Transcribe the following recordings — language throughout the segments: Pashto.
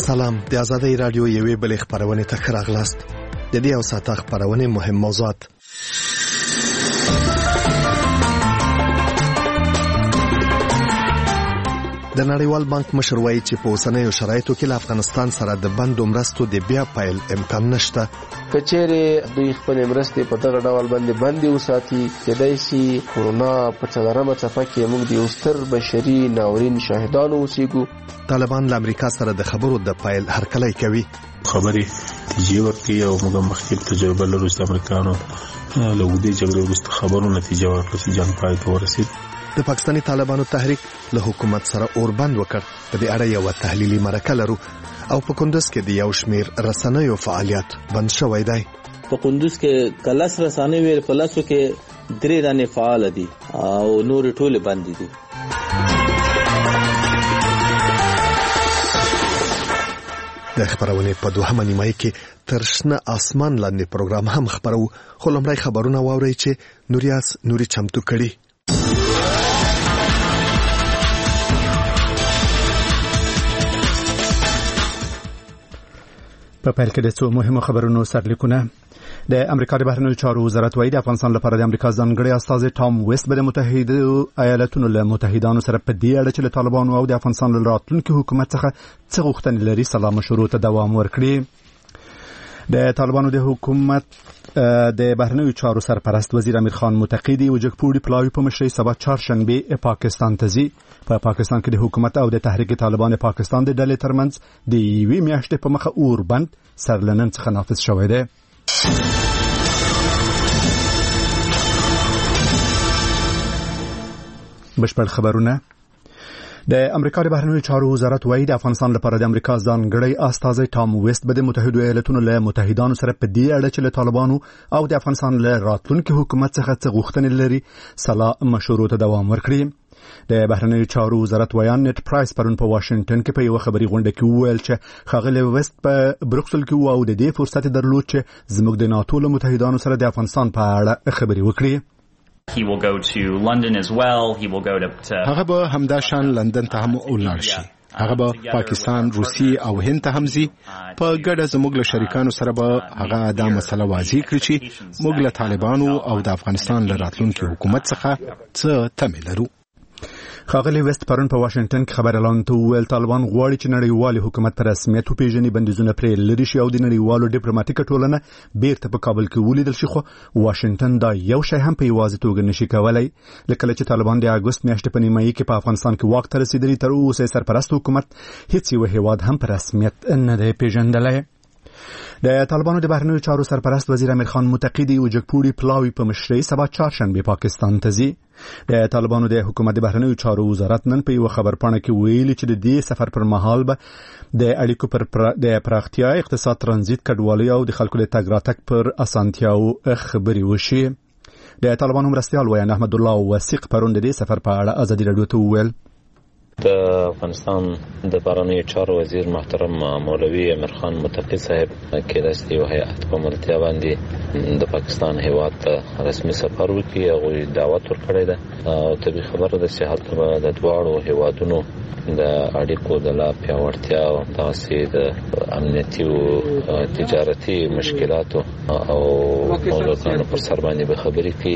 سلام، د آزادۍ رادیو یوې بلې خپرونې ته ښه راغلاست. د دې یو ساعته خپرونې مهم موضوعات: د نړیوال بانک مشر وایي چې په اوسنیو شرایطو کې له افغانستان سره د بندو مرستو د بیا پیل امکان نشته. کچېرې دوی خپل مرستې په دغه ډول باندې بندي وساتي، کېدای شي کورونا په څلورمه څپه کې موږ د یو ستر بشري ناورین شاهدانو اوسېږو. طالبان له امریکا سره د خبرو د پیل هرکلی کوي. خبرې نتیجې ورکوي او موږ مخکې تجربه لرو چې امریکانو له اوږدې جګړې وروسته خبرو نتیجه ورکړه چې جنګ پای ته ورسېد. د پاکستاني طالبانو تحریک له حکومت سره اوربند وکړ. په دې اړه یو تحلیلي مرکه لرو او په کندوز کې د یو شمیر رسنیو فعالیت بند شوی دی. په کندوز کې کلاس رسنۍ ویل په لاسو کې درې دانې فعال دي او نور ټول بند دي. د خبرونه په دوهمه نیمه کې تر شنه اسمان لاندې پروګرام هم خبرو، خو لمړی خبرونه واورئ چې نوري چمتو کړي. په پیل کې د څو مهمو خبرونو سرلیکونه. د امریکا د بهرنیو چارو وزارت وایي د افغانستان لپاره د امریکا ځانګړي استازی ټام ویست به د متحده ایالاتونو له متحدانو سره په دې اړه چې له طالبانو او د افغانستان له راتلونکي حکومت څخه څه غوښتنې لري سلا مشورو ته دوام ورکړي. د طالبانو د حکومت د بهرنیو چارو سرپرست وزیر امیر خان متقی دی وجګپوړي پلاوی په مشرۍ سبا چهارشنبه پاکستان ته ځي. په پاکستان کې د حکومت او د تحریک طالبان پاکستان د ډلې ترمنځ د یوې میاشتې په مخه اوربند سرلنن څخه نافذ شوی دی. بشپړ خبرونه. د امریکا د بهرنیو چارو وزارت وایي د افغانستان لپاره د امریکا ځانګړي استازی ټام ویست به د متحده ایالاتونو له متحدانو سره په دې اړه چې له طالبانو او د افغانستان له راتلونکي حکومت څخه څه غوښتنې لري سلا مشورو ته دوام ورکړي. د بهرنیو چارو وزارت ویان نت پرایس پرون په واشنگټن کې په یو خبري غونډه کې وویل چې ښاغلی ویست په بروکسل کې او د دې فرصت درلود چې زموږ د ناتو له متحدانو سره د افغانستان په اړه خبري وکړي. He will go to London as well. He will go to هغه به همداشان لندن ته هم ولاړ شي. هغه به پاکستان، روسیې او هند ته هم ځي. په ګډه زموږ له شریکانو سره به هغه دا مسله واضح کړي چې موږ له طالبانو او د افغانستان له راتلونکي حکومت څخه څه تمه لرو. ښاغلی ویست پرون په واشنگټن کې خبر اعلان ته وویل طالبان غواړي چې نړیوال حکومت پر رسمیت وپیژني، بندیزونه پرې لري شي او د نړیوالو ډیپلوماټیکه ټولنه بیرته په کابل کې ولیدل شي. خو واشنگټن دا یو شی هم په یوازې توګه نشي کولای. لکه چې طالبان د اګوست میاشتې په نیمایي کې په افغانستان کې واک ته رسیدلي، تر اوسه سرپرست حکومت هیڅ یو هیواد هم په رسمیت نه دی پیژندلی. د طالبانو د بهرنیو چارو سرپرست وزیر امیر خان متقی دی وجګپوړي پلاوی په مشرۍ سبا چهارشنبه پاکستان ته ځي. د طالبانو د حکومت د بهرنیو چارو وزارت نن په یو خبرپاڼه کې ویلي چې د دې سفر پر مهال به د اړیکو پر د پراختیا، اقتصاد، ترانزیت، کډوالۍ او د خلکو د تګ راتګ پر اسانتیاو خبري وشي. د طالبانو مرستیال ویان احمد الله وثیق پرون د دې سفر په اړه ازادي رادیو ته وویل. د افغانستان د بهرنیو چارو وزیر محترم مولوي امیر خان متقی صاحب کېدای شي یو هیئت په ملتیا باندې د پاکستان هیواد ته رسمي سفر وکړي او دعوت ورکړی ده او طبي خبره د صحت د دواړو هیوادونو د اړیکو د لا پیاوړتیا او تاسې د امنیتي او تجارتي مشکلاتو او موضوعاتو پر سر باندې به خبرې کوي.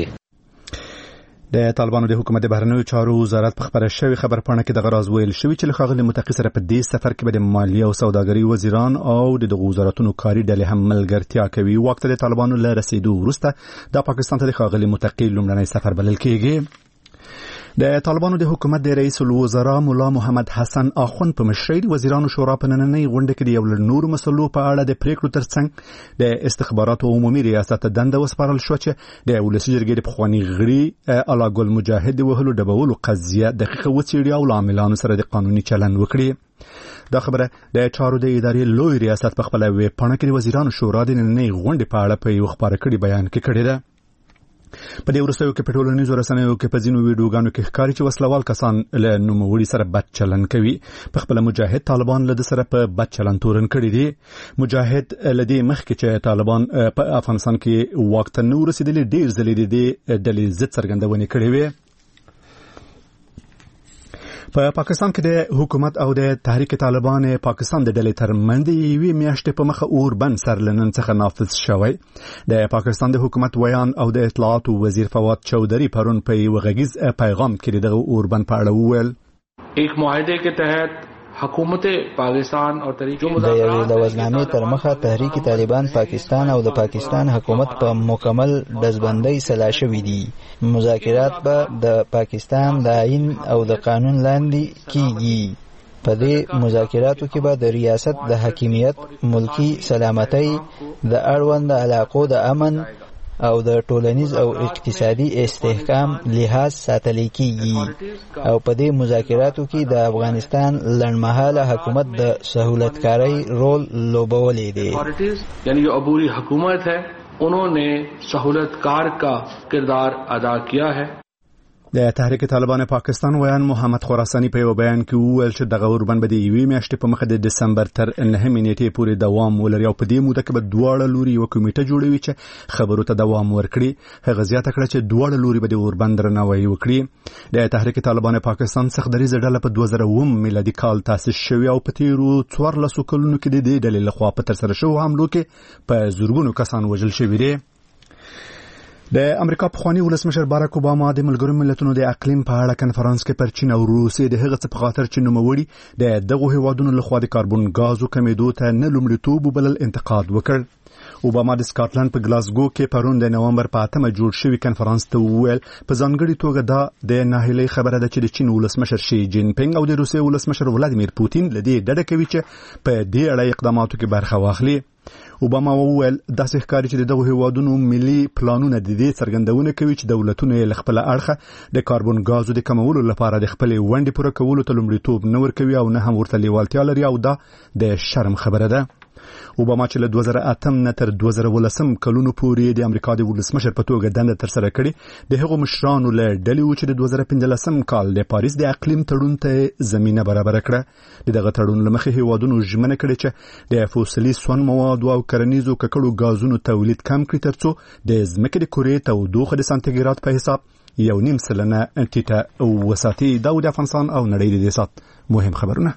د طالبانو د حکومت د بهرنیو چارو وزارت په خبره شوی خبرپاڼه کې د غراز ویل شوی چې ښاغلی متقی سره په دې سفر کې به د مالیې او سوداګرۍ وزیران او د وزارتونو کاري ډلې هم ملګرتیا کوي. وخت د طالبانو له رسیدو وروسته د پاکستان ته د ښاغلی متقی لومړنی سفر بلل کېږي. د طالبانو د حکومت د رئیس الوزرا مولا محمد حسن اخوند په مشرۍ د وزیرانو شورا په نننۍ غونډه کې د یو نور مسلو په اړه د پریکړو ترڅنګ د استخباراتو عمومي ریاست دنده وسپارل شو چې د ولسي جرګې د پخواني غړي الله ګل مجاهد د وهلو ډبولو قضیه دقیقه وڅېړي او عاملانو سره د قانوني چلند وکړي. دا خبره د چارو د ادارې لوی ریاست په خپل ویب پاڼه کې د وزیرانو شورا د نننۍ غونډې په اړه په یو خبره کړي بیان کې کړی ده. په دې وروستیو کې په ټولنیزو رسنیو کې په ځینو ویډیوګانو کې ښکاري چې وسلوال کسان له نوموړي سره بد چلند کوي. په خپل مجاهد طالبان له سره په بد چلند تورن کړی دي. مجاهد لدې مخکې چې طالبان په افغانستان کې واک ته نو رسیدلي ډېر ځلې د ډلې ضد څرګندونې کړې وې. په پاکستان کې د حکومت او د تحریک طالبان پاکستان د ډلې ترمنځ یوې میاشتې په مخه اوربند سرلنن څخه نافذ شوی. د پاکستان د حکومت ویان او د اطلاعات وزیر فواد چودھری پرون په یو غږیز پیغام کې دغه اوربند په اړه وویل ایک معاهده के تحت حکومت پاکستان او تحریک د یوې لوزنامې تر مخه تحریک طالبان پاکستان او د پاکستان حکومت په مکمل ډزبندۍ سلا شوي دي. مذاکرات به د پاکستان د آئین او د قانون لاندې کیږي. په دې مذاکراتو کې به د ریاست د حاکمیت، ملکی سلامتۍ، د اړوند علاقو د امن او د ټولنیز او اقتصادي استحکام لحاظ ساتل کیږي او په دې مذاکراتو کې د افغانستان لنډمهاله حکومت د سہولتکاری رول لوبولی دی. یعنی جو عبوری حکومت ہے انہوں نے سہولتکار کا کردار ادا کیا ہے. د تحریک طالبان پاکستان ویان محمد خراسانی په یو بیان کې وویل چې دغه اوربند به د یوې میاشتې په مخه د دسمبر تر 9 نیټې پورې دوام ولري او په دې موده کې به دواړه لوري یو کمیټه جوړوي چې خبرو ته دوام ورکړي. هغه زیاته کړه چې دواړه لوري به د اوربند درناوی وکړي. د تحریک طالبان پاکستان څخدریزه ډله په 2009 میلادي کال تاسیس شوی او په تیرو 14 کلونو کې د دې ډلې لخوا په ترسره شوو حملو کې په زورګونو کسان وژل شوي دي. د امریکا پخوانی ولسمشر باراک اوباما د ملګرو ملتونو د اقلیم په اړه کنفرانس کې پر چین او روسیې د هغه څه په خاطر چې نوموړي د دغه هیوادونو لخوا د کاربن غازو کمیدو ته نه لومړیتوب بلل انتقاد وکړ. اوباما د سکاټلند په ګلاسګو کې پرون د نومبر په 8 جوړ شوی کنفرانس ته وویل په ځانګړي توګه دا د ناهیلۍ خبره ده چې د چین ولسمشر شي جین پینګ او د روسیې ولسمشر ولادیمیر پوتین لدی ډډه کوي چې په دې اړه اقداماتو کې برخه واخلي. اوباما وویل داسې ښکاري چې دغه هیوادونو ملي پلانونه د دې څرګندونه کوي چې دولتونه یې خپل اړخه د کاربن غازو د کمولو لپاره د خپل ونډې پوره کولو ته لومړیتوب نه ورکوي او نه هم ورته لیوالتیا لري او دا د شرم خبره ده. اوباما چې له 2008 نه تر 2010 کلونو پورې د امریکا د ولسمشر په توګه دنده ترسره کړې د هغو مشرانو له ډلې و چې د 2015 کال د پاریس د اقلیم تړون ته زمینه برابر کړه. دغه تړون له مخې هیوادونو ژمنه کړې چې د فوسیلي سون موادو او کرنیزو ککړو غازونو تولید کم کړي ترڅو د ځمکې د کورې تودوخه د سانتیګراد په حساب 1.5 ټیټه وساتي. دا د افغانستان او نړۍ د سات مهم خبرونه.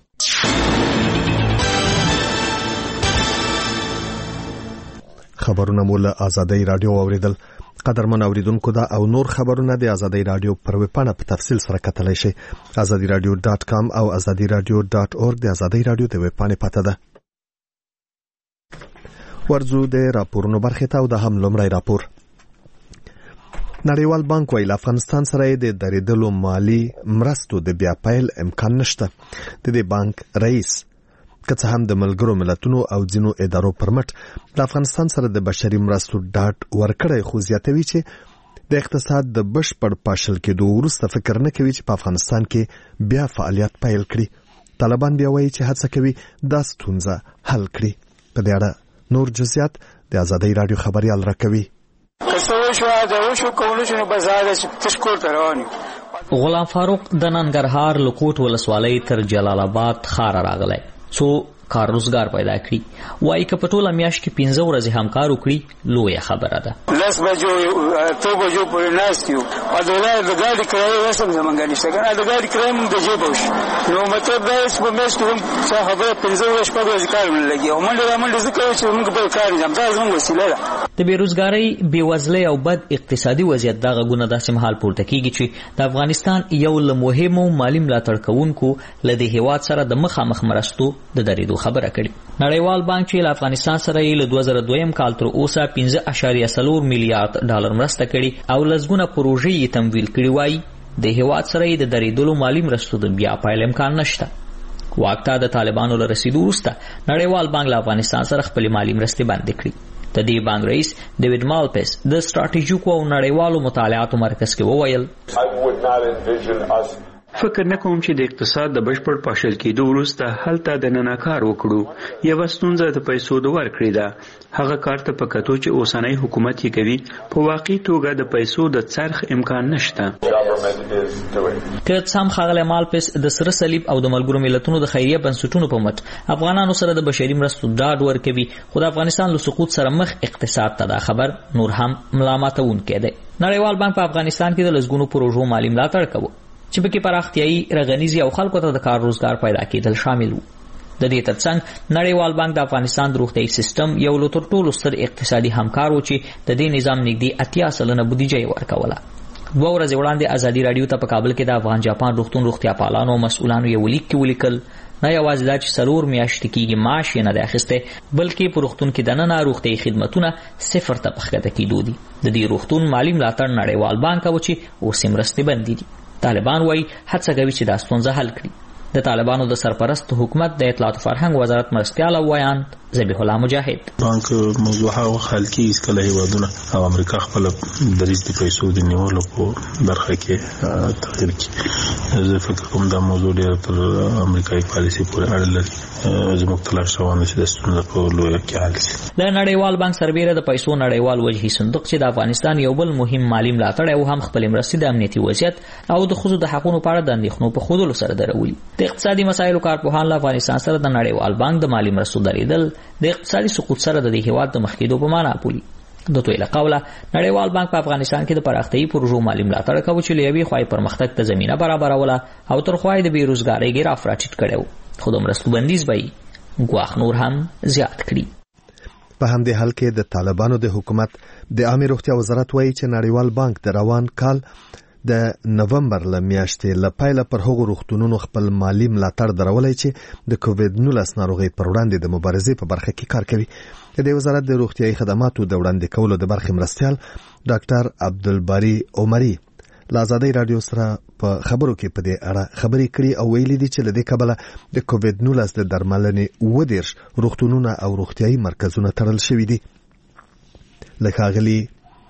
خبرونه مول آزادۍ رادیو اوریدل. قدرمن اوریدونکو دا او نور خبرونه د آزادۍ رادیو پر ویبپاڼه په تفصیل سره کتلای شئ. azadiradio.com او azadiradio.org د آزادۍ رادیو د ویبپاڼې پته ده. ورځو د راپورونو برخه ته او د هم لومړی راپور. نړیوال بانک ویل افغانستان سره د درېدلو مالی مرستو د بیا پیل امکان نشته. د دې بانک رئیس که څه هم د ملګرو ملتونو او ځینو ادارو پرمټ د افغانستان سره د بشري مرستو ډاډ ورکړی، خو زیاتوي چې د اقتصاد د بشپړ پاشل کېدو وروسته فکر نه کوي چې په افغانستان کې بیا فعالیت پیل کړي. طالبان بیا وایي چې هڅه کوي دا ستونزه حل کړي. په دې اړه نور جزئیات د آزادۍ رادیو خبريال راکوي. غلام فاروق د ننګرهار لکوټ ولسوالۍ تر جلال آباد ښار راغلی څو کار روزګار پیدا کړي. وایي که په ټوله میاشت کې 15 ورځې هم کار وکړي لویه خبره ده. 10 بجو 2 بجو پورې ناست یو او د ګاډي کرایه وسم زمونږ نشته کنه د ګاډي کرایه موږ د جیب وش نو مطلب دا چې په میاشت کې هم څه خبره 15 ورځې په ورځ کار ولګي او منډه ذکر چې موږ به کار نه دا زموږ وسیله ده. د بیروزګاری، بیوزلۍ او بد اقتصادي وضعیت دغه غونه داسې مهال پورته کیږي چې د افغانستان یو له مهمو مالی ملاتړ کوونکو لدې هیواد سره د مخامخ مرستو د درېدو خبره کړې. نړیوال بانک چې له افغانستان سره یې له 2002 کال تر اوسه 15.4 میلیارډ ډالر مرسته کړې او لسګونه پروژې یې تمویل کړې، وایي د هیواد سره یې د درېدلو مالی مرستو د بیا پیل امکان نشته. واک ته د طالبانو له رسیدو وروسته نړیوال بانک له افغانستان سره خپلې مالی مرستې بندې کړې. د دې بانک رئیس ډیوډ مالپس د ستراتیژیکو او نړیوالو مطالعاتو مرکز کې وویل فکر نکوم چې د اقتصاد د بشپړ پاشل کېدو وروسته هلته د نناکار وکړو. یوه ستونزه د پیسو د ورکړې ده. هغه کار ته په کتو چې اوسنی حکومت یې کوي په واقعي توګه د پیسو د څرخ امکان نشته. که څه هم ښاغلی مالپس د سره صلیب او د ملګرو ملتونو د خیریه بنسټونو په مټ افغانانو سره د بشري مرستو ډاډ ورکوي، خو د افغانستان له سقوط سره مخ اقتصاد ته دا خبر نور هم ملامتونکی دی. نړیوال بانک په افغانستان کې د لسګونو پروژو مالي ملاتړ کوي. چې پکې پراختیايي رغنیزي او خلکو ته د کار روزګار پیدا کېدل شامل وو. د دې ترڅنګ نړیوال بانک د افغانستان د روغتیايي سیستم یو له تر ټولو ستر اقتصادي همکار و چې د دې نظام نږدې 80% بودیجه یې ورکوله. 2 ورځې وړاندې ازادي رادیو ته په کابل کې د افغان جاپان روغتون روغتیا پالانو او مسؤلانو یو لیک کې ولیکل نه یوازې دا چې 4 میاشتې کېږي معاش یې نه دی اخیستی، بلکې په روغتون کې دننه روغتیايي خدمتونه 0 ته پښکته کېدو دي. د دې روغتون مالي ملاتړ نړیوال بانک و چې اوس یې مرستې بندې دي. طالبان وایي هڅه کوي چې دا ستونزه حل کړي. د طالبانو د سرپرست حکومت د اطلاعات او فرهنګ وزارت مرستیال او ویاند ذبیح الله مجاهد بانک موضوع هغه حل کې اسکله هیوادونه او امریکا خپل دریځ د پیسو د نیولو په برخه کې تغیر کړي. زه فکر کوم دا موضوع ډېر تر امریکایي پالیسي پورې اړه لري. زموږ تلاش روان دي چې د ستونزو په لویه کې حل شي. د نړیوال بانک سربېره د پیسو نړیوال وجهي صندوق چې د افغانستان یو بل مهم مالی ملاتړ او هم خپل مرستې د امنیتي وضعیت او د ښځو د حقوقو په اړه د اندېښنو په ښودلو سره درولي. د اقتصادي مسایلو کارپوهان له افغانستان سره د نړیوال بانک د مالی مرستو درېدل د اقتصادي سقوط سره د هیواد د مخکېدو په معنا بولي. د دوی له قوله نړیوال بانک په افغانستان کې د پراختیايي پروژو مالی ملاتړ کوي چې له یوې خوا یې پرمختګ ته زمینه برابروله او تر خوا یې د بېروزګارۍ ګراف راټیټ کړی و، خو د مرستو بندیز به یې ګواښ نور هم زیات کړي. په همدې حال کې د طالبانو د حکومت د عامه روغتیا وزارت وایي چې نړیوال بانک د روان کال د نومبر له میاشتې له پیله پر هغو روغتونونو خپل مالی ملاتړ درولای چې د کووډ-19 ناروغۍ پر وړاندې د مبارزې په برخه کې کار کوي. د وزارت د روغتیايي خدماتو د وړاندې کولو د برخې مرستیال ډاکټر عبدالباری عمری له ازادي رادیو سره په خبرو کې په دې اړه خبرې کړې او ویلي دي چې له دې کبله د کووډ-19 د درملنې 20 روغتونونه او روغتیايي مرکزونه تړل شوي دي. لکه ښاغلي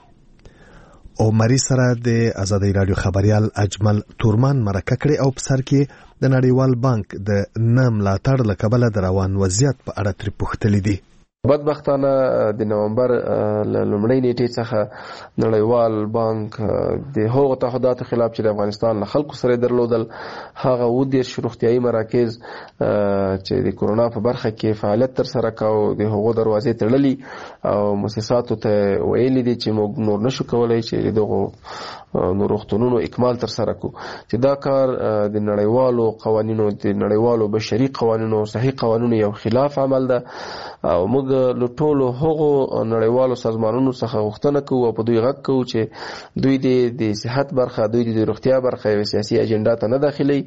عمری سره د ازادي رادیو خبريال اجمل تورمان مرکه کړې او په سر کې د نړیوال بانک د ملاتړ له کبله د روان وضعیت په اړه ترې پوښتلې دي. بدبختانه د نومبر لومړۍ نیټې څخه نړیوال بانک د هغو تعهداتو خلاف چې د افغانستان له خلکو سره درلودل هغه 20 روغتیايي مراکز چې د کورونا په برخه کې فعالیت تر سره کاوه د هغو دروازې تړلې او مؤسساتو ته ویلي دي چې موږ نور نشو کولای چې دغه روغتونونو اکمال تر سره کو چې دا کار د نړیوالو قوانینو د نړیوالو بشري قوانینو صحیح قوانینو یو خلاف عمل ده او موږ له ټولو هغو نړیوالو سازمانونو څخه غوښتنه کوو او په دوی غږ کوو چې دوی د صحت برخه دوی د روغتیا برخه یو سیاسي اجنډا ته نه داخلي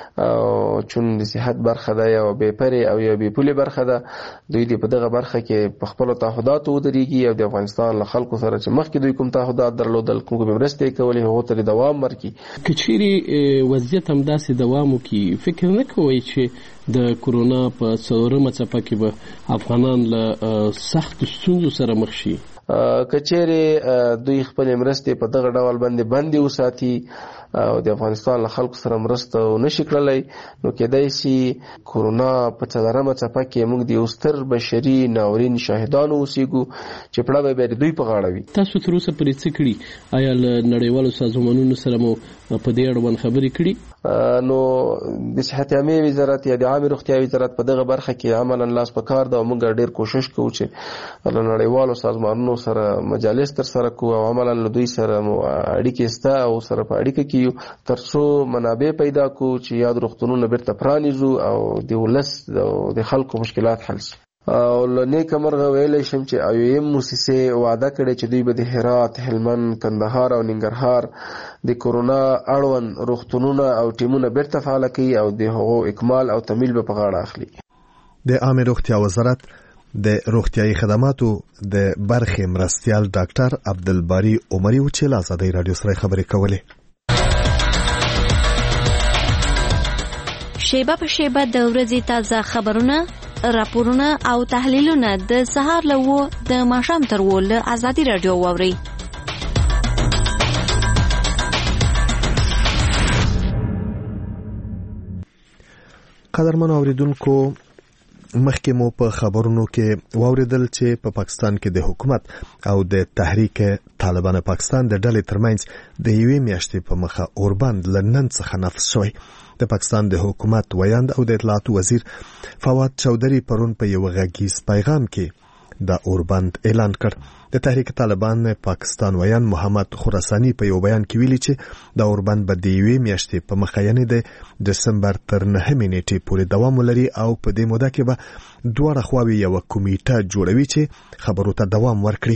او چون د صحت برخه ده یو بې پرې او یو بې پولې برخه ده دوی په دغه برخه کې په خپل تعهداتو ودرېږي او د افغانستان له خلکو سره چې مخکې دوی کوم تعهدات درلودل کوم مرستې کولې هغو ته دوام ورکړي. که چیرې وضعیت همداسې دوام وکړي فکر نه کوئ چې د کورونا په څلورمه څپه کې به افغانان له سختو ستونزو سره مخ شي؟ کچېرې دوی خپل مرستې په دغه ډول باندې بندي وساتي او د افغانستان له خلکو سره مرسته نشي کړلی نو کېدای شي کورونا په څلورمه څپه کې موږ د یو ستر بشري ناورین شاهدانو اوسېږو چې پړه به د دوی په غاړه وي. تاسو تر اوسه پرې څه کړي؟ آیا له نړیوالو سازمانونو سره مو په دې اړوند خبرې کړي؟ نو د صحت عامه وزارت یا د عامه روغتیا وزارت په دغه برخه کې عملاً لاس په کار ده او موږ ډېر کوشش کوو چې له نړیوالو سازمانونو سره مجالس تر سره کوو او عملاً له دوی سره اړیکې سته او سره په اړیکه کې ترڅو منابع پیدا کوو چې یاد روغتونونه بیرته پرانیزو او د ولس او د خلکو مشکلات حل شي. او لنیکه مرغه ویلی شم چې IOM موسسې وعده کړې چې دوی به د هرات، هلمند، کندهار او ننګرهار د کورونا اړوند روغتونونه او ټیمونه بیرته فعال کړي او د هغو اکمال او تمویل به په غاړه اخلي. د عامه روغتیا وزارت د روغتیايي خدماتو د برخې مرستیال ډاکټر عبدالباری عمری و چې له ازادي رادیو سره خبرې کولې. شیبه په شیبه د ورځې تازه خبرونه، راپورونه او تحلیلونه د سهار له 9 د ماښام تر 10 له ازادي رادیو واورئ. قدرمنو اوریدونکو مخکې مو په خبرونو کې واوریدل چې په پاکستان کې د حکومت او د تحریک طالبان پاکستان د ډلې ترمنځ د یوې میاشتې په مخه اوربند لنن څخه نفس شوی. د پاکستان د حکومت ویاند او د اطلاعات وزیر فواد چودري پرون په یو غږیز پیغام کې د اوربند اعلان کړ. د تحریک طالبان پاکستان ویان محمد خراسانی په یو بیان کې ویلي چې د اوربند به د یوې میاشتې په مخه یعنې د دسمبر تر 9 نیټې پورې دوام ولري او په دې موده کې به دواړه خواوې یو کمیټه جوړوي چې خبرو ته دوام ورکړي.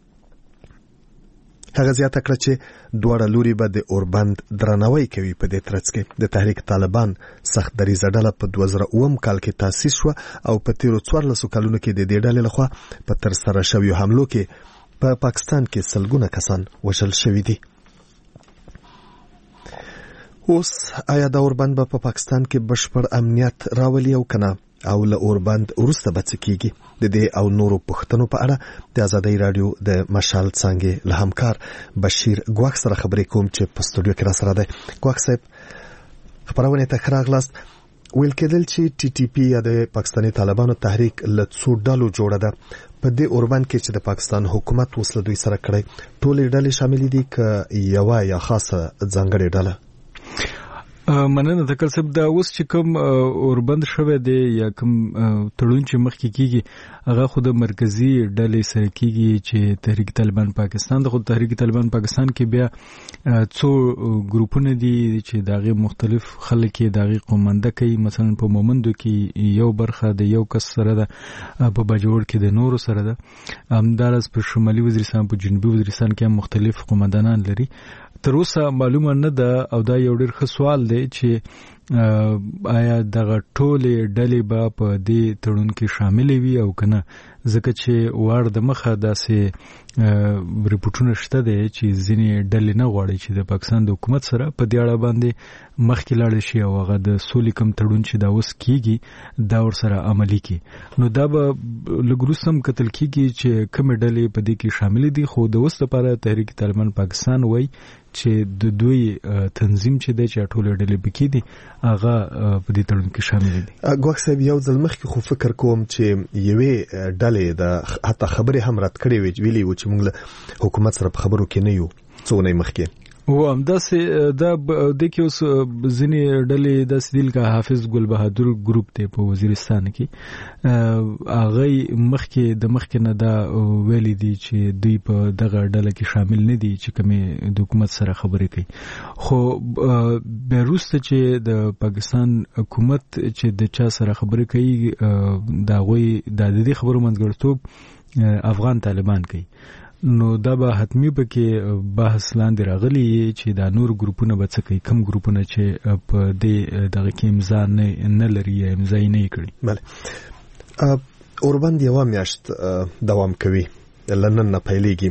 هغه زیاته کړه چې دواړه لوري به د اوربند درناوی کوي. په دې ترڅ کې د تحریک طالبان سخت دریځه ډله په 2009 کال کې تاسیس شو او په تیرو 14 کلونو کې د دې ډلې لخوا په ترسره شویو حملو کې په پاکستان کې سلګونه کسان وژل شوي دي. اوس آیا د اوربند په پاکستان کې بشپړ امنیت راولي او کنه او له اوربند وروسته به څه کیږي؟ د دې او نورو پوښتنو په اړه د آزادۍ رادیو د مشال څانګې له همکار بشیر ګواک سره خبرې کوم چې په سټوډیو کې را سره دی. ګواک صاحب خبرونه ته ښه راغلاست. ویل کېدل چې ټي ټي پی یا د پاکستاني طالبانو تحریک له څو ډلو جوړه ده. په دې اوربند کې چې د پاکستان حکومت وسله دوی سره کړی ټولې ډلې شامل دي که یوه یا خاصه ځانګړې ډله؟ مننه تکل صاحب. دا اوس چې کوم اوربند شوی دی یا کوم تړون چې مخکې کیږي هغه خو د مرکزی ډلې سره کیږي چې تحریک طالبان پاکستان د خود تحریک طالبان پاکستان کې بیا څو ګروپونه دي چې داغه مختلف خلک داغه قومنده کوي. مثلا په مومندو کې یو برخه د یو کس سره ده، په باجوړ کې د نورو سره ده، همدارس په شمالي وزیرستان په جنوبي وزیرستان کې مختلف قومندانان لري. تر اوسه معلومه نه ده او دا یو ډېر ښه سوال دی چې آیا دغه ټولې ډلې به په دې تړون کې شاملې وي او کنه، ځکه چې وار د مخه داسې ریپورټونه شته دی چې ځینې ډلې نه غواړي چې د پاکستان د حکومت سره په دې اړه باندې مخکې لاړ شي او هغه د سولې کوم تړون چې دا اوس کیږي دا ورسره عملي کړي. نو دا به لږ وروسته هم کتل کیږي چې کومې ډلې په دې کې شاملې دي. خو د اوس لپاره تحریک طالبان پاکستان وایي چې د دوی تنظیم چې دی چې ټولې ډلې پکې دي هغه په دې تړون کې شامل دي. ګواک صاحب یو ځل مخکې خو فکر کوم چې یوې ډلې د حتی خبرې هم رد کړې ویلي و چې موږ له حکومت سره په خبرو کې نه یو څو نه مخکې و همداسې دا د کې اوس ځینې ډلې داسې دي لکه حافظ ګل بهادر ګروپ دی په وزیرستان کې. هغه مخکې نه دا ویلي دي چې دوی په دغه ډله کې شامل نه دي چې کومې د حکومت سره خبرې کوي. خو بیا وروسته چې د پاکستان حکومت چې د چا سره خبرې کوي د هغوی د دې خبرو منځګړیتوب افغان طالبان کوي. نو دا به حتمی پکې بحث لاندې راغلی چې دا نور ګروپونه به څه کوي، کم ګروپونه چې په دې دغه کې امضا نه لري یا امضا یې نه کړي. بله اوربند یوه میاشت دوام کوي، لنن نه پیلېږي.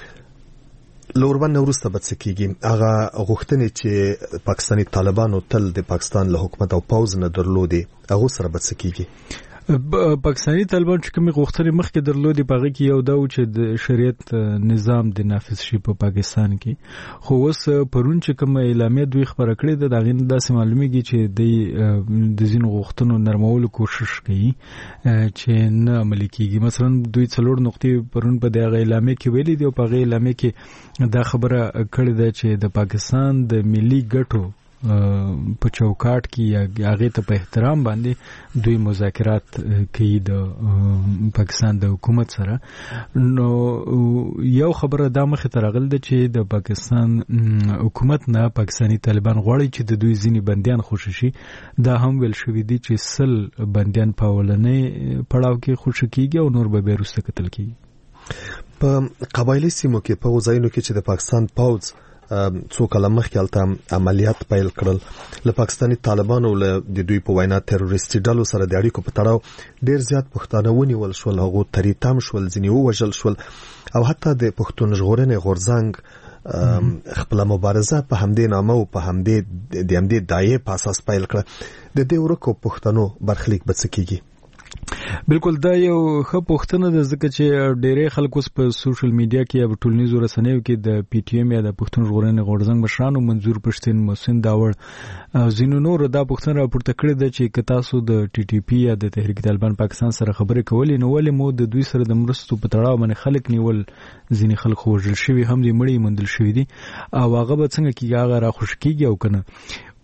له اوربند وروسته به څه کېږي؟ هغه غوښتنې چې پاکستاني طالبانو تل د پاکستان له حکومت او پوځ نه درلودې هغو سره به څه کېږي؟ پاکستاني طالبان چې کومې غوښتنې مخکې درلودې په هغه کې یو دا و چې د شریعت نظام د نافذ شي په پاکستان کې. خو اوس پرون چې کومه اعلامیه دوی خبره کړې ده د هغې نه داسې معلومیږي چې د ځینو غوښتنو نرمولو کوشش کوي چې نه عملي کېږي. مثلا دوی 4 نقطې پرون په دغه اعلامیه کې ویلي دي او په هغې اعلامیه کې دا خبره کړې ده چې د پاکستان د ملي ګټو په چوکاټ کې یا هغې ته په احترام باندې دوی مذاکرات کوي د پاکستان د حکومت سره. نو یو خبره دا مخې ته راغله ده چې د پاکستان حکومت نه پاکستاني طالبان غواړي چې د دوی ځینې بندیان خوشي شي. دا هم ویل شوي دي چې 100 بندیان په اولنۍ پړاو کې خوشي کېږي او نور به وروسته کتل کېږي. په قبایلي سیمو کې په ځایونو کې چې د پاکستان پوځ څو کاله مخکې هلته عملیات پیل کړل، له پاکستاني طالبانو له د دوی په وینا تروریستي ډلو سره د اړیکو په تړاو ډېر زیات پښتانه ونیول شول، هغو تریتام شول، ځینې ووژل شول او حتی د پښتون ژغورنې غورځنګ خپله مبارزه په همدې نامه او په همدې داعیې په اساس پیل کړه. د دې ورکو پښتنو برخلیک به څه کېږي؟ بالکل دا یو ښه پوښتنه ده ځکه چې ډېری خلک اوس په سوشل میډیا کې یا په ټولنیزو رسنیو کې د پی ټي ایم یا د پښتون ژغورنې غورځنګ مشرانو منظور پښتین، محسن داوړ او ځینو نورو دا پوښتنه راپورته کړې ده چې که تاسو د ټي ټي پی یا د تحریک طالبان پاکستان سره خبرې کولې نو ولې مو د دوی سره د مرستو په تړاو باندې خلک نیول، ځینې خلک وژل شوي هم دي، مړي موندل شوي دي او هغه به څنګه کېږي، هغه راخوش کېږي او که نه.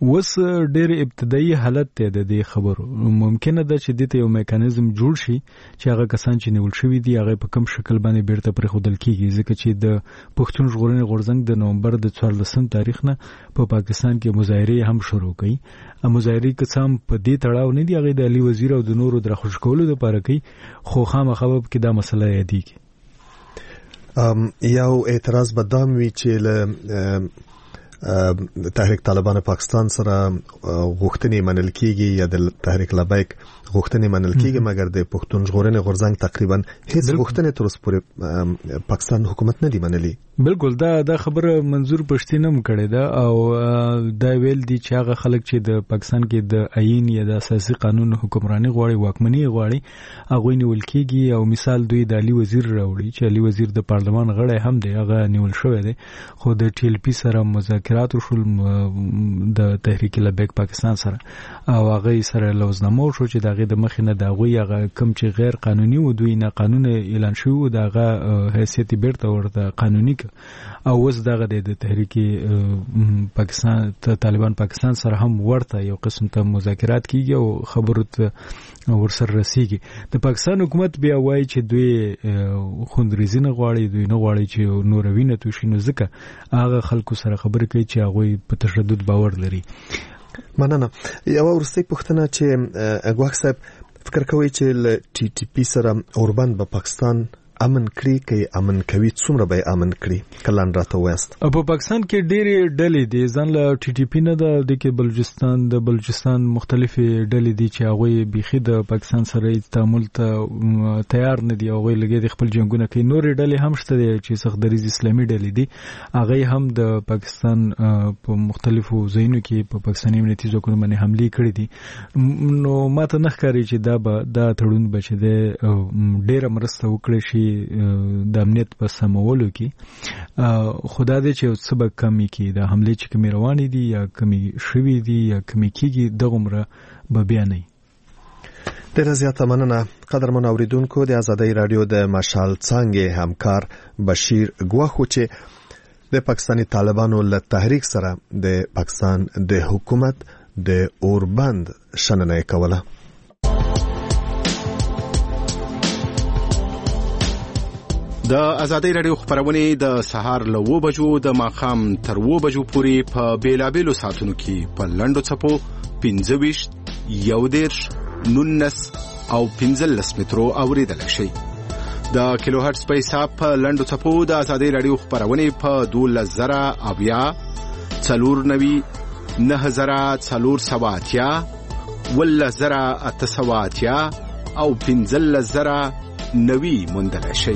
وس ډېر ابتدایي حالت دی د دې خبرو. ممکنه ده چې دته یو میکانیزم جوړ شي چې هغه کسان چې نیول شوي دي هغه په کم شکل باندې بیرته پرېښودل کیږي، ځکه چې د پښتون ژغورنې غورځنګ د نومبر د 14 تاریخ نه په پاکستان کې مظاهرې هم شروع کړي. مظاهرې قسم په دې تړاو نه دی، هغه د علي وزیر او د نورو د راخوش کولو لپاره کوي، خو خامخا کې دا مسله یادېږي. یو اعتراض به دام وي چې تحریک طالبان پاکستان سره غوښتنې منل کیږي یا د تحریک لبیک غوښتنې منل کیږي، مګر د پښتون ژغورنې غورځنګ تقریبا هیڅ غوښتنې تر اوسه پورې پاکستان حکومت نه دی منلي. بالکل دا خبره منظور پښتین هم کړې ده او دا ویل دي چې هغه خلک چې د پاکستان کې د آئین یا د اساسي قانون حکمرانی غواړي، واکمنۍ غواړي، هغه نیول کیږي. او مثال دوی د علي وزیر راوړي چې علي وزیر د پارلمان غړی هم دی، هغه نیول شوی دی، خو د TLP سره مذاکرات وشول د تحریک لبیک پاکستان سره او هغه سره لوزنامه شو چې دغه د مخ نه دغه هغه کم چې غیر قانوني و دوی نه قانون اعلان شوی دغه حیثیت بیرته ورته قانوني او اوس دغه د تحریک پاکستان طالبان پاکستان سره هم ورته یو قسم ته مذاکرات کیږي او خبرو ته ورسره رسیږي. د پاکستان حکومت بیا وایي چې دوی خوندریزي نه غواړي، دوی نه غواړي چې نور وینه توشي، نو ځکه هغه خلکو سره خبرې کوي چې هغه په تشدد باور لري. مننه. یو ورسته پوښتنه چې اګواک صاحب فکر کوي چې TTP سره اوربند په پاکستان امن کړی کې امن کوي، څومره به امن کړی کلان راته وست؟ په پاکستان کې ډېرې ډلې دي، ځان له TTP نه د بلوچستان مختلفې ډلې دي چې هغه بيخي د پاکستان سره تعامل ته تیار نه دي، هغه لګي د خپل جنگونه کوي. نورې ډلې هم شته چې سخدریز اسلامي ډلې دي، هغه هم د پاکستان په مختلفو ځایونو کې په پاکستاني امنیتي ځواکونو باندې حمله کړې دي. نو ماته نه ښکاري چې دا تړون بچي د ډېر مرسته وکړي شي د امنیت په سمولو کې. خدا دې چې سبب کمی کې د حمله چې کمی روانې دي یا کمی شوي دي یا کمی کېږي دغومره به بیا نه. ډېره زیاته مننه قدرمن اوریدونکو. د ازادۍ رادیو د مشال څانګې همکار بشیر ګواخو چې د پاکستاني طالبانو له تحریک سره د پاکستان د حکومت د اوربند شننه کوله. د ازادۍ رادیو خبرونه د سهار له 9 بجو د ماخام تر 9 بجو پورې په بیلابېلو ساعتونو کې په لنډو چپو 25 11 19 او 15 مترو اوریدل شي. د کیلو هرتز په حساب په لنډو چپو د ازادۍ رادیو خبرونه په 12000 490 9470 10870 او 15090 موندل شي.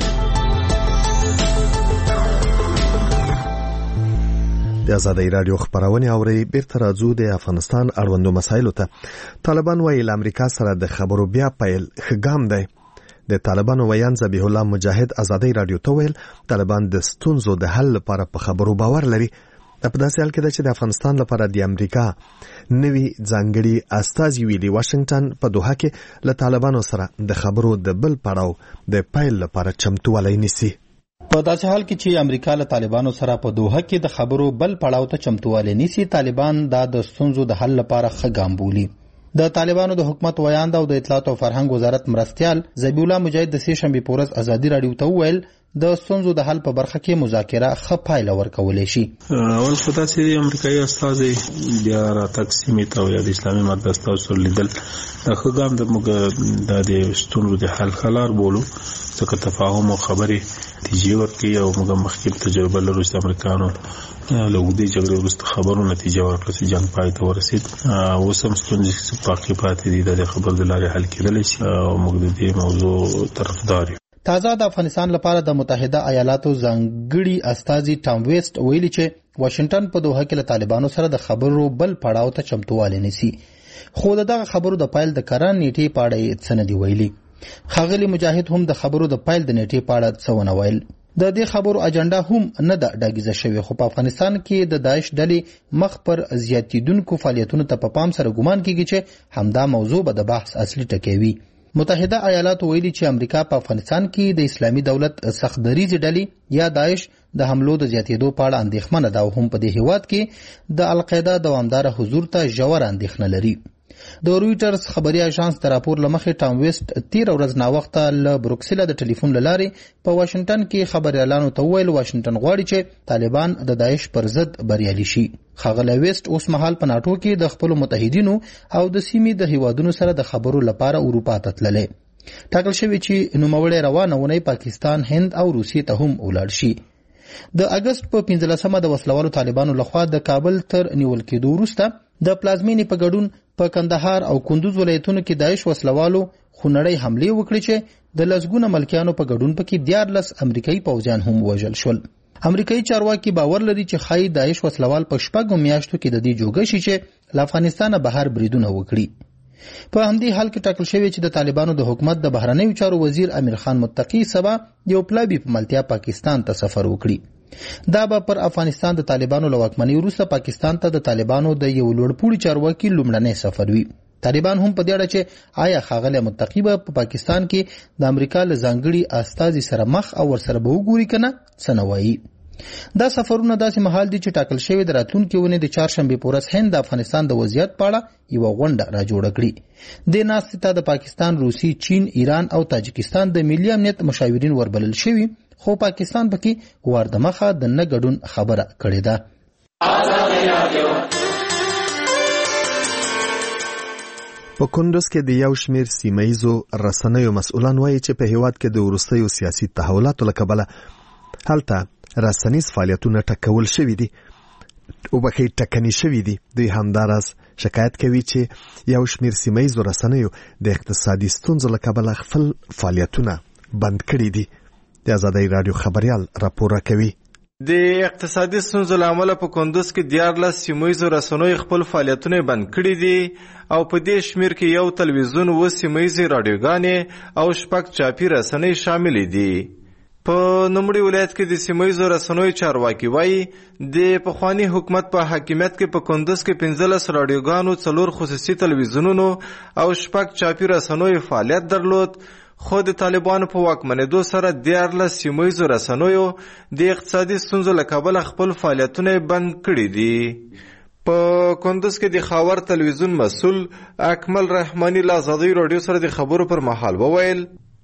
د ازادۍ رادیو خبرونه اوري. بیرته راځو د افغانستان اړوندو مسایلو ته. طالبان وايي له امریکا سره د خبرو بیا پیل خګام دی. د طالبانو ویان ذبیح الله مجاهد ازادۍ رادیو ته ویل طالبان د ستونزو د حل لپاره په خبرو باور لري. په داسې حال کې ده چې د افغانستان لپاره د امریکا نوی ځانګړي استازي ویلي واشنگټن په دوحه کې له طالبانو سره د خبرو د بل پړاو د پیل لپاره چمتووالی نیسي. په داسې حال کې چې امریکا له طالبانو سره په دوحه کې د خبرو بل پړاو ته چمتووالی نیسي، طالبان دا د ستونزو د حل لپاره ښه ګام بولي. د طالبانو د حکومت ویاند او د اطلاعات او فرهنګ وزارت مرستیال ذبیح الله مجاهد د سې شنبې په ورځ ازادي رادیو ته وویل د ستونزو د حل په برخه کې مذاکره ښه پایله ورکولی شي. اول خو دا چې امریکایي استازي بیا راتګ سیمې ته او یا د اسلامي امارت استازو سره لیدل دا ښه ګام د موږ د ستونزو د حل ښه لار بولو، ځکه تفاهم او خبرې نتیجې ورکوي او موږ مخکې تجربه لرو چې امریکانو له اوږدې جګړې وروسته خبرو نتیجه ورکړه چې جنګ پای ته ورسېد. اوس هم ستونزې باقي پاتې دي، د خبرو د لارې حل کېدلی شي او موږ د دې موضوع طرفدار یو. تازه د افغانستان لپاره د متحده ایالاتو ځانګړي استازي ټام ویسټ ویلي چې واشنگټن په دوحه کې له طالبانو سره د خبرو بل پړاو ته چمتووالی نیسي، خو دغه خبرو د پایل د کران نیټې په اړه څه نه دی ویلي. ښاغلي مجاهد هم د خبرو د پایل د نیټې په اړه څه ونه ویل. د دې خبرو اجنډا هم نه ده ډاګیزه شوې، خو په افغانستان کې د داعش ډلې مخ پر زیاتیدونکو فعالیتونو ته په پام سره ګمان کیږي چې همدا موضوع به د بحث اصلي ټکی وي. متحده ایالاتو ویلي چې امریکا په افغانستان کې د اسلامي دولت سخت دریځ ډلې یا داعش د حملو د زیاتېدو په اړه اندېښمنه ده او هم په دې هیواد کې د القاعده دوامداره حضور ته ژوره اندېښنه لري. د رویټرز خبري اژانس د راپور لمخې ټام ویسټ 13 ورځ ناوخته له بروکسل د ټلیفون لارې په واشنگټن کې خبريالانو ته وویل واشنگټن غواړي چې طالبان د داعش پر ضد بریالي شي. ښاغلی ویسټ اوس مهال په ناټو کې د خپلو متحدینو او د سیمې د هیوادونو سره د خبرو لپاره اروپا ته تللی. ټاکل شوی چې نوموړی روانه اونۍ پاکستان، هند او روسیې ته هم ولاړ شي. د اګست په 15مه د وسلوالو طالبانو لخوا د کابل تر نیول کېدو وروسته د پلازمینې په ګډون په کندهار او کندوز ولایتونو کې داعش وسلوالو خونړۍ حملې وکړې چې د لسګونه ملکیانو په ګډون پکې 14 امریکایي پوځیان هم وژل شول. امریکایي چارواکي باور لري چې ښایي داعش وسلوال په 6 میاشتو کې د دې جوګه شي چې له افغانستانه بهر بریدونه وکړي. په همدې حال کې ټاکل شوی چې د طالبانو د حکومت د بهرنیو چارو وزیر امیر خان متقی سبا یو پلابي په ملتیا پاکستان ته سفر وکړي. دا به پر افغانستان د طالبانو له واکمنۍ وروسته پاکستان ته د طالبانو د یو لوړپوړي چارواکي لومړنی سفر وي. طالبان هم په دې اړه چې آیا ښاغلی متقی به په پاکستان کې د امریکا له ځانګړي استازي سره مخ او ورسره به وګوري که نه څه نه وایي. دا سفرونه داسې مهال دي چې ټاکل شوی د راتلونکي اونۍ د چهارشنبې په ورځ هند د افغانستان د وضعیت په اړه یوه غونډه راجوړه کړي. دې ناستې ته د پاکستان، روسي، چین، ایران او تاجکستان د ملي امنیت مشاورین وربلل شوي، خو پاکستان پکې واردمخه د نه ګډون خبره کړې ده. په کندوز کې د یو شمیر سیمه‌یزو رسنیو مسؤلان وایي چې په هیواد کې د وروستیو سیاسي تحولاتو له کبله هلته رسنیز فعالیتونه ټکول شوي دي او بخې ټکني شوي دي. دوی همداراز شکایت کوي چې یو شمیر سیمه‌یزو رسنیو د اقتصادي ستونزو له کبله خپل فعالیتونه بند کړي دي. د آزادۍ رادیو خبریال راپور کوي. د اقتصادي ستونزو له امله په کندوز کې 14 سیمه‌یزو رسنیو خپل فعالیتونه بند کړي دي او په دې شمیر کې یو تلویزیون، 7 سیمه‌یزې راډیوګانې او 6 چاپي رسنۍ شامل دي. په نوموړي ولایت کې د سیمه‌یزو رسنیو چارواکي وایي د پخواني حکومت په حاکمیت کې په کندوز کې 15 راډیوګانو، 4 خصوصي تلویزیونونو او 6 چاپي رسنیو فعالیت درلود، خو د طالبانو په واکمنېدو سره 14 سیمه‌یزو رسنیو د اقتصادي ستونزو له کبله خپل فعالیتونه بند کړي دي. په کندوز کې د خاور تلویزیون مسؤل اکمل رحماني له آزادۍ رادیو سره د خبرو پر مهال وویل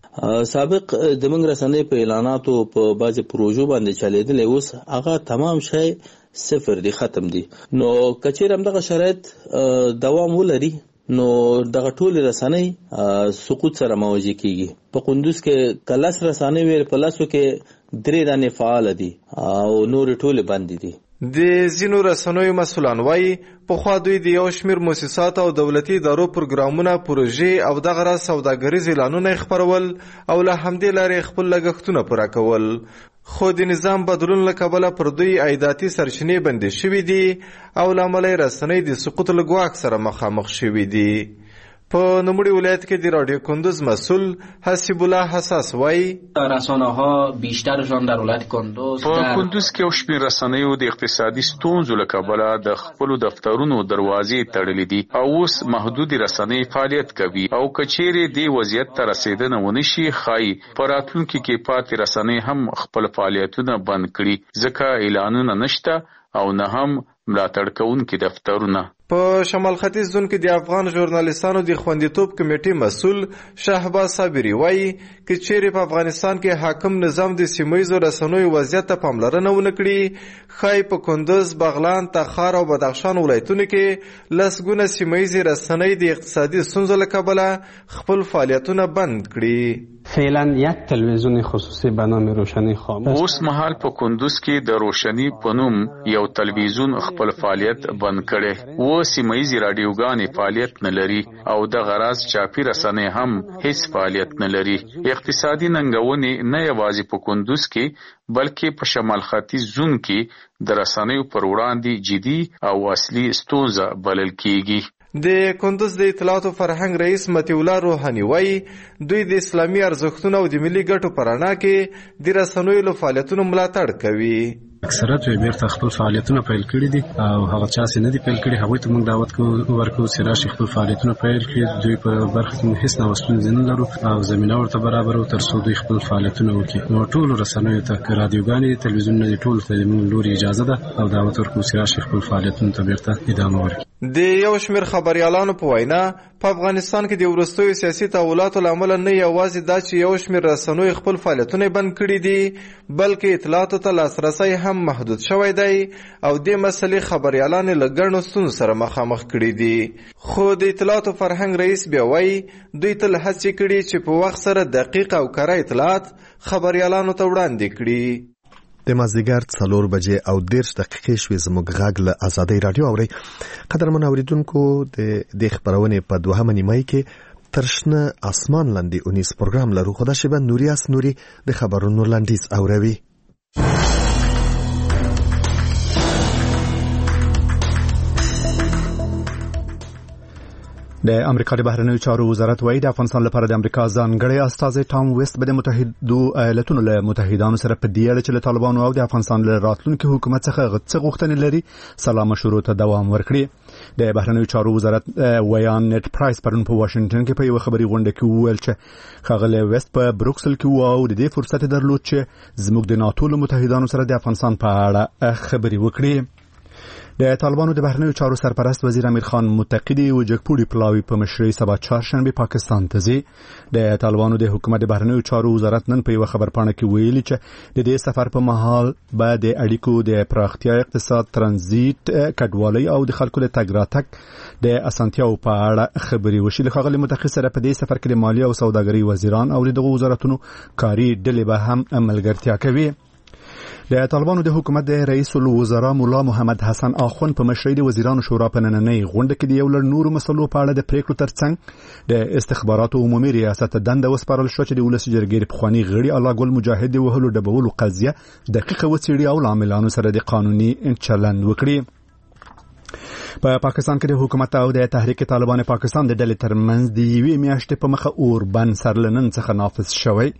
سابق د موږ رسنۍ په اعلاناتو په بعضې پروژو باندې چلیدلی، اوس هغه تمام شی صفر دی، ختم دی. نو که چیرې همدغه شرایط دوام ولري نو دغه ټولې رسنۍ سقوط سره مواجه کیږي. په کندوز کې که 10 رسنۍ وي، په 10 کې 3 دانې فعاله دي او نورې ټولې بندې دي. د ځینو رسنیو مسؤلان وایي پخوا دوی د یو شمیر مؤسسات او دولتي ادارو پروګرامونه، پروژې او دغه راز سوداګریز اعلانونه خپرول او له همدې لارې خپل لګښتونه پوره کول، خو د نظام بدلون له کبله پر دوی عایداتي سرچینې بندې شوي دي او له امله رسنۍ د سقوط له ګواښ سره مخامخ شوي دي. په نوموړي ولایت کې د رادیو کندوز مسئول حسیب الله حساس وایي رسانه‌ها بیشترشان در ولایت کندوز په کندوز کې یو شمېر رسنیو د اقتصادي ستونزو له کبله د خپلو دفترونو دروازې تړلې دي او اوس محدود رسنۍ فعالیت کوي او که چیرې دې وضعیت ته رسېدنه ونه شي، ښایي په راتلونکي کې پاتې رسنۍ هم خپل فعالیتونه بند کړي، ځکه اعلانونه نشته او نه هم ملاتړ کوونکي دفترونه. په شمال ختیځ زون کې د افغان ژورنالیستانو د خوندیتوب کمیټې مسؤل شهباز صابري وایي که چیرې په افغانستان کې حاکم نظام د سیمه‌یزو رسنیو وضعیت ته پاملرنه ونه کړي، ښایي په کندوز، بغلان، تخار او بدخشان ولایتونو کې لسګونه سیمه‌یزې رسنۍ د اقتصادي ستونزو له کبله خپل فعالیتونه بند کړي. فعلا یک تلویزیون خصوصی به نام روشنی خاموش اوس مهال په کندوز کې د روشنی په نوم یو تلویزیون خپل فعالیت بند کړي، و سیمه‌یزې راډیوګانې فعالیت نه لري او د غراض چاپی رسنۍ هم هیڅ فعالیت نه لري. اقتصادي ننګونې نه یوازې په کندوز کې بلکې په شمال ختیځ زون کې د رسنیو پر وړاندې جدي او اصلي ستونزه بلل کیږي. د کندوز د اطلاعاتو فرهنګ رئیس مطیع الله روحاني وایي دوی د اسلامي ارزښتونو او د ملي ګټو په رڼا کې د رسنیو له فعالیتونو ملاتړ کوي. اکثریت بیرته خپل فعالیتونه پیل کړي دي او هغه چا چې نه دي پیل کړي هغه ته موږ دعوت ورکوو چې راشي خپل فعالیتونه پیل کړي. دوی په برخه کې هیڅ نه ستونزې نه لرو او زمينه ورته برابر تر څو دوی خپل فعالیتونه وکړي. نو ټول رسنیو ته رادیوګانې تلویزیونونه ټول ته موږ لوري اجازه ده او دعوت ورکوو چې راشي خپل فعالیتونه ته بیرته ادامه ورکړي. د یو شمېر خبريالانو په وینا په افغانستان کې د وروستیو سیاسي تحولاتو لامل نه یوازې دا چې یو شمېر رسنیو خپل فعالیتونه بند کړي دي بلکې اطلاعاتو ته لاسرسی هم محدود شوی دی او د مسلې خبريالان له ګڼو ستونزو سره مخامخ کړي دي. خو د اطلاعاتو فرهنګ رئیس بیا وایي دوی تل هڅې کړي چې په وخت سره دقیق او کره اطلاعات خبريالانو ته وړاندې کړي. د مازدیګر 4 بجې او 10 دقیقې شوې زموږ غږ له آزادۍ رادیو اوري. قدرمن اوریدونکو د خبرونه په 2 نیمه کې ترشنه اسمان لاندې اونیس پروګرام لرو. خدا شبه نوریاس نوري د خبرونو لاندیز اوروي. د امریکا د بهرنیو چارو وزارت وایي د افغانستان لپاره د امریکا ځانګړی استازی ټام ویست به د متحدو ایالاتونو له متحدانو سره په دې اړه چې له طالبانو او د افغانستان له راتلونکي حکومت څخه څه غوښتنې لري سلا مشورو ته دوام ورکړي. د بهرنیو چارو وزارت ویان نت پرایس پرون په واشنگټن کې په یو خبري غونډه کې وویل چې خغله ویست په بروکسل کې وو د دې فرصت درلود چې زموږ د ناتو له متحدانو سره د افغانستان په اړه خبري وکړي. د طالبانو د بهرنیو چارو سرپرست وزیر امیر خان متقی او جګپوړي پلاوی په مشرۍ سبا چهارشنبه پاکستان ته ځي. د طالبانو د حکومت د بهرنیو چارو وزارت نن په یو خبرپاڼه کې ویلي چې د دې سفر په مهال به د اړیکو د پراختیا، اقتصاد، ترانزیت، کډوالۍ او د خلکو د تګ راتګ د اسانتیاو په اړه خبري وشي. لخوا متخصص سره په دې سفر کې د مالیه او سوداګرۍ وزیران او د وزارتونو کاری ډلې به هم عملګرتیا کوي. د طالبانو د حکومت د رئیس الوزرا مولا محمد حسن اخوند په مشرۍ د وزیرانو شورا په نننۍ غونډه کې د یو لړ نورو مسلو په اړه د پریکړو ترڅنګ د استخباراتو عمومي ریاست دنده وسپارل شو چې د ولس جرګې پخوانی غړي الله ګل مجاهد د وهلو ډبولو قضیه دقیقه وڅېړي او عاملانو سره د قانوني چلند وکړي. په پاکستان کې د حکومت او د تحریک طالبان پاکستان د ډلې ترمنځ د یوې میاشتې په مخه اوربند سرلنن څخه نافذ شوی.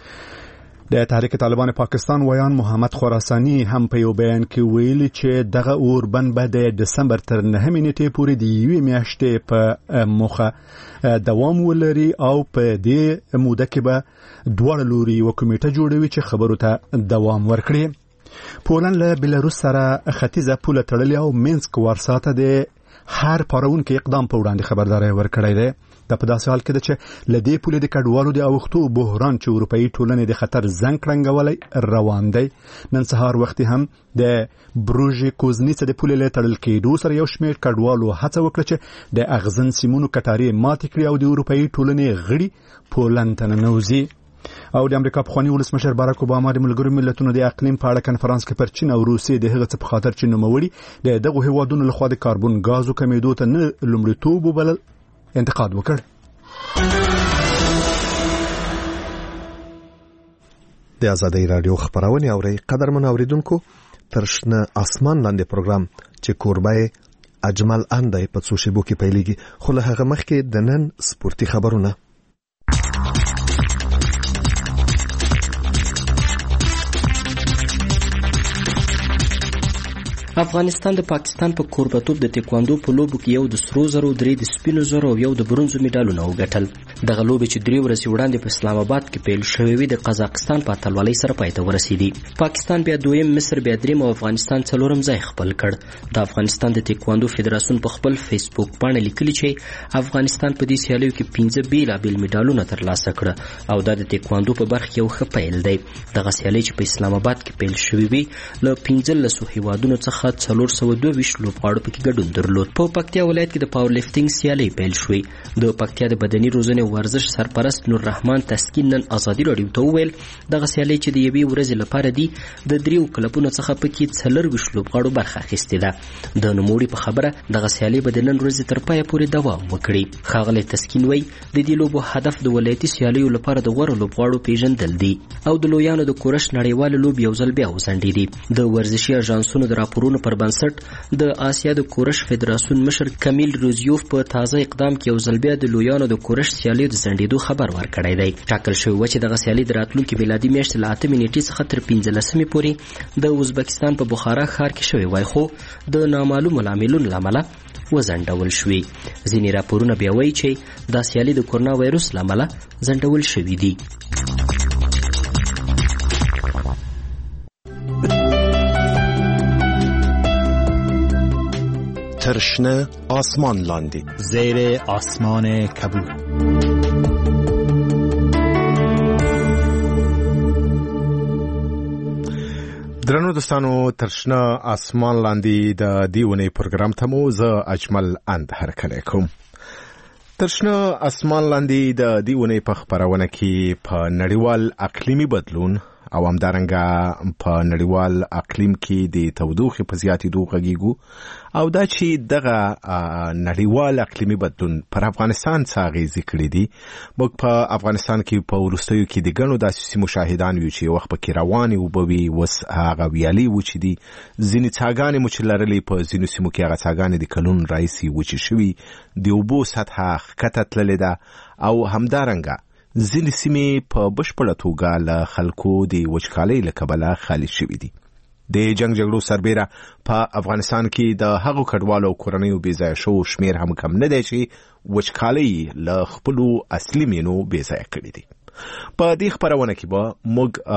د تحریک طالبان پاکستان ویان محمد خراسانی هم په یو بیان کې ویلي چې دغه اوربند به د دسمبر تر 9 نیټې پورې د یوې میاشتې په مخه دوام ولري او په دې موده کې به دواړه لوري یو کمیټه جوړوي چې خبرو ته دوام ورکړي. پولند له بلاروس سره ختیځه پوله تړلې او مینسک وارساته د هر پارونکو اقدام په وړاندې خبرداري ورکړی دی. دا په داسې حال کې ده چې لدې پولې د کډوالو د اوختو بحران چې اروپאי ټولنې د خطر زنګ کړنګولای روان دی. نن سهار وخت هم د بروژ کوزنیڅ د پولې له تړل کېدو سره یو شمېر کډوالو هڅه وکړه چې د اغزن سیمونو کټارې ماتې کړي او د اروپאי ټولنې غړي پولند ته ننوځي. او د امریکا پخوانی ولسمشر باراک اوباما د ملګرو ملتونو د اقلیم په اړه کنفرانس کې پر چین او روسیې د هغه څه په خاطر چې نوموړي د دغه هیوادونو لخوا د کاربن غازو کمیدو ته نه لومړیتوب وبلل انتقاد وکړ. د آزادۍ رادیو خبرونه اوري. قدرمن اوریدونکو ترشنه اسمان لاندې پروګرام چې کوربای اجمل اندای په څو شیبو کې پیلېږي خو له هغه مخکې د نن سپورتي خبرونه. افغانستان د پاکستان په کوربتوب د تکواندو په لوبو کې یو د سرو زرو، 3 د سپینو زرو او یو د برونزو میډالونه وګټل. دغه لوبې چې 3 ورځې وړاندې په اسلام آباد کې پیل شوې وي د قزاقستان په اتلولۍ سره پای ته ورسېدي. پاکستان بیا دویم، مصر بیا دریم او افغانستان څلورم ځای خپل کړ. د افغانستان د تکواندو فدراسیون په خپل فیسبوک باندې لیکلي چې افغانستان په دې سیالیو کې 15 بیلابیل میډالونه ترلاسه کړه او دا د تکواندو په برخه کې یو ښه پیل دی. دغه سیالي چې په اسلام آباد کې پیل شوې وي له 15 هیوادونو څخه 422 لوبغاړو پکې ګډون درلود. په پکتیا ولایت کې د پاور لیفتینګ سیالي پیل شوې. د پکتیا د بدني روزنې ورزش سرپرست نور رحمان تسکین نن آزادي رادیو ته وویل دغه سیالي چې د یوې ورځې لپاره دی د 3 کلبونو څخه پکې 24 لوبغاړو برخه اخیستې ده. د نوموړي په خبره دغه سیالي به د نن ورځې تر پایه پورې دوام وکړي. ښاغلی تسکین وایي د دې لوبو هدف د ولایتي سیالیو لپاره د غوره لوبغاړو پیژندل دي او د لویانو د کورش نړیوال لوب یو ځل بیا وځنډېدې. د ورزشي اژانسونو د راپورونو خبرونو پر بنسټ د آسیا د کورش فدراسیون مشر کمیل روزیوف په تازه اقدام کې یو ځل بیا د لویانو د کورش سیالیو د ځنډېدو خبر ورکړی دی. ټاکل شوی و چې دغه سیالي د راتلونکي میلادي میاشتې له 8 نیټې څخه تر 15 پورې د ازبکستان په بخارا ښار کې شوی وای، خو د نامعلومو لاملونو له امله وځنډول شوي. ځینې راپورونه بیا وایي چې دا سیالي د کورونا وایروس له امله ځنډول شوي دي. ترشنه آسمان لاندې زیر آسمان کبود. درنو دوستانو، ترشنه آسمان لاندې د دیونی پروګرام ته مو زه اجمل اند هرکلی کوم. ترشنه آسمان لاندې د دیونی په خپرونه کې په نړیوال اقلیمي بدلون او همدارنګه په نړیوال اقلیم کې د تودوخې په زیاتېدو غږیږو او دا چې دغه نړیوال اقلیمي بدلون پر افغانستان څه اغېزې کړې دي. موږ په افغانستان کې په وروستیو کې د ګڼو داسې سیمو شاهدان یو چې وخت پکې روانې اوبه وي، اوس هغه ویالې وچې دي. ځینې څاګانې مو چې لرلې په ځینو سیمو کې هغه څاګانې د کلونو راهیسې وچې شوي، د اوبو سطحه ښکته تللې ده او همدارنګه ځینې سیمې په بشپړه توګه له خلکو د وچکالۍ له کبله خالي شوي دي. د جنگ جګړو سربیره په افغانستان کې د هغو کډوالو او کورنیو بېځایه شوو شمېر هم کم نه دی چې وچکالۍ له خپلو اصلي مینو بېځایه کړي دي. په دې خپرونه کې به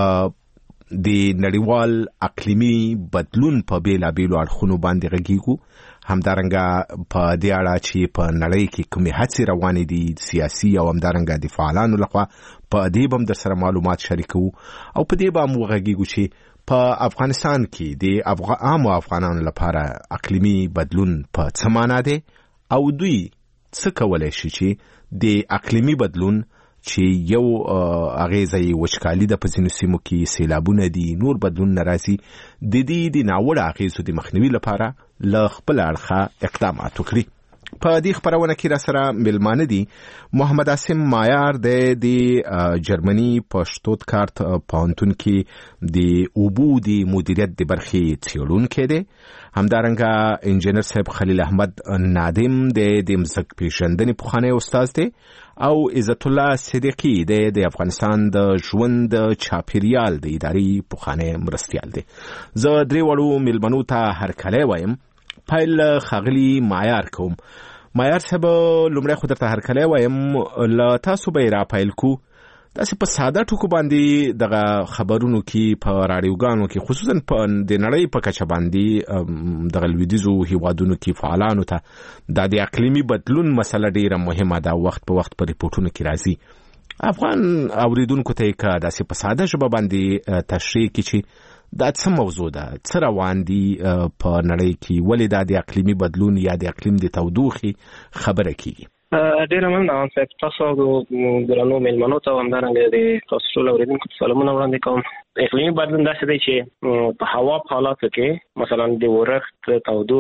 موږ د نړیوال اقلیمي بدلون په بېلابېلو اړخونو باندې غږیږو، همدارنګه په دې اړه چې په نړۍ کې کومې هڅې روانې دي سیاسي او همدارنګه د فعالانو لخوا، په دې به هم در سره معلومات شریکو او په دې به هم وغږیږو چې په افغانستان کې د عامو افغانانو لپاره اقلیمي بدلون په څه معنا دی او دوی څه کولی شي چې د اقلیمي بدلون چې یو اغیزه یې وچکالي د په ځینو سیمو کې سیلابونه دي، نور بدلونونه راځي، د دې د ناوړه اغیزو د مخنیوي لپاره له خپل اړخه اقدامات وکړي. په دې خپرونه کې را سره مېلمانه دي محمد عاصم مایار د جرمني په شتوتګارت پوهنتون کې د اوبو د مدیریت د برخې څېړونکی دی، همدارنګه انجینر صاحب خلیل احمد نادم د ځمکې پیژندنې پخوانی استاد دی او عزت الله صدیقي د افغانستان د ژوند چاپیریال د ادارې پخوانی مرستیال دی. زه درې وړو مېلمنو ته هرکلی وایم. پیل خاغلی مایار کوم. مایار صاحب لومړی خو درته هرکلی وایم، له تاسو به یې را پیل کو. داسې په ساده ټکو باندې دغه خبرونو کې په راډیوګانو کې خصوصا په د نړۍ په کچه باندې دغه لویدیځو هیوادونو کې فعالانو ته دا د اقلیمي بدلون مسله ډیره مهمه ده، وخت په وخت په ریپورټونو کې راځي. افغان اوریدونکو ته یې داسې په ساده ژبه باندې تشریح کړي چې دا څه موضوع ده، څه روان دي په نړۍ کې، ولې دا د اقلیمي بدلون یا د اقلیم د تودوخې خبره کیږي. ډیره مننه صاحب، تاسو درنو مېلمنو ته همدارنګه د تاسو ټول اوریدونکو ته سلامونه وړاندې کوم. اقلیمي بدلون داسې دی چې په هوا په حالاتو کې مثلا د ورښت،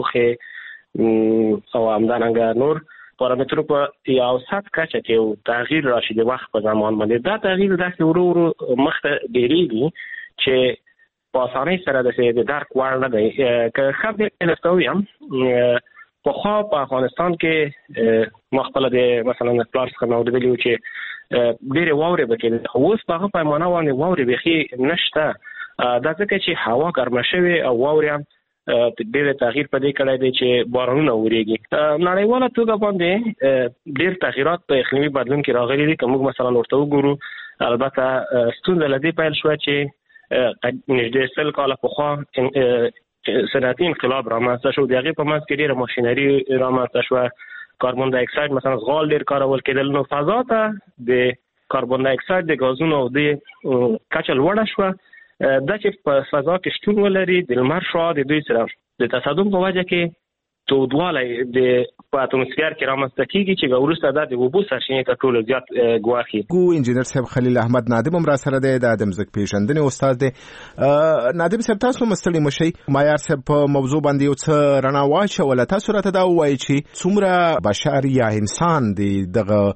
تودوخې او همدارنګه نور پارامترو په یو سات کچه کې یو تغییر راشي د وخت په زمان باندې. دا تغییر داسې ورو ورو مخته ډیریږي چې په اسانۍ سره د درک وړ نه دی. که ښه بېلسته ویم، پخوا په افغانستان کې ما خپله د مثلا د پلار څخه مې اورېدلي وو چې ډېرې واورې به کېدې، خو اوس په هغه پیمانه باندې واورې بیخي نشته. دا ځکه چې هوا ګرمه شوې او واورې هم ډېر تغییر په دې کړی دی چې بارانونه وریږي. نړیواله توګه باندې ډېر تغییرات په اقلیمي بدلون کې راغلي دي. که موږ مثلا ورته وګورو، البته ستونزه له دې پیل شوه چې نږدې 100 کاله پخوا صنعتي انقلاب رامنځته شو، د هغې په منځ کې ډېره ماشینري رامنځته شوه، کاربن دای اکساید مثلا غال ډېر کارول کېدل، نو فضا ته د کاربن دای اکساید د غازونو او د کچه لوړه شوه. دا چې په فضا کې شتون ولري د لمر شعاع د دوی سره د تصادم په وجه کې تودوالی په اتموسفیر کې رامنځته کیږي چې وروسته دا د اوبو سرچینې تر ټولو زیات ګواښي. انجینر صاحب خلیل احمد نادم هم را سره دی، د ځمکې پیژندنې استاد دی. نادم صاحب تاسو مستړي مشئ، مایار صاحب په موضوع باندې یو څه رڼا واچوله. تاسو راته دا ووایئ چې څومره بشر یا انسان دغه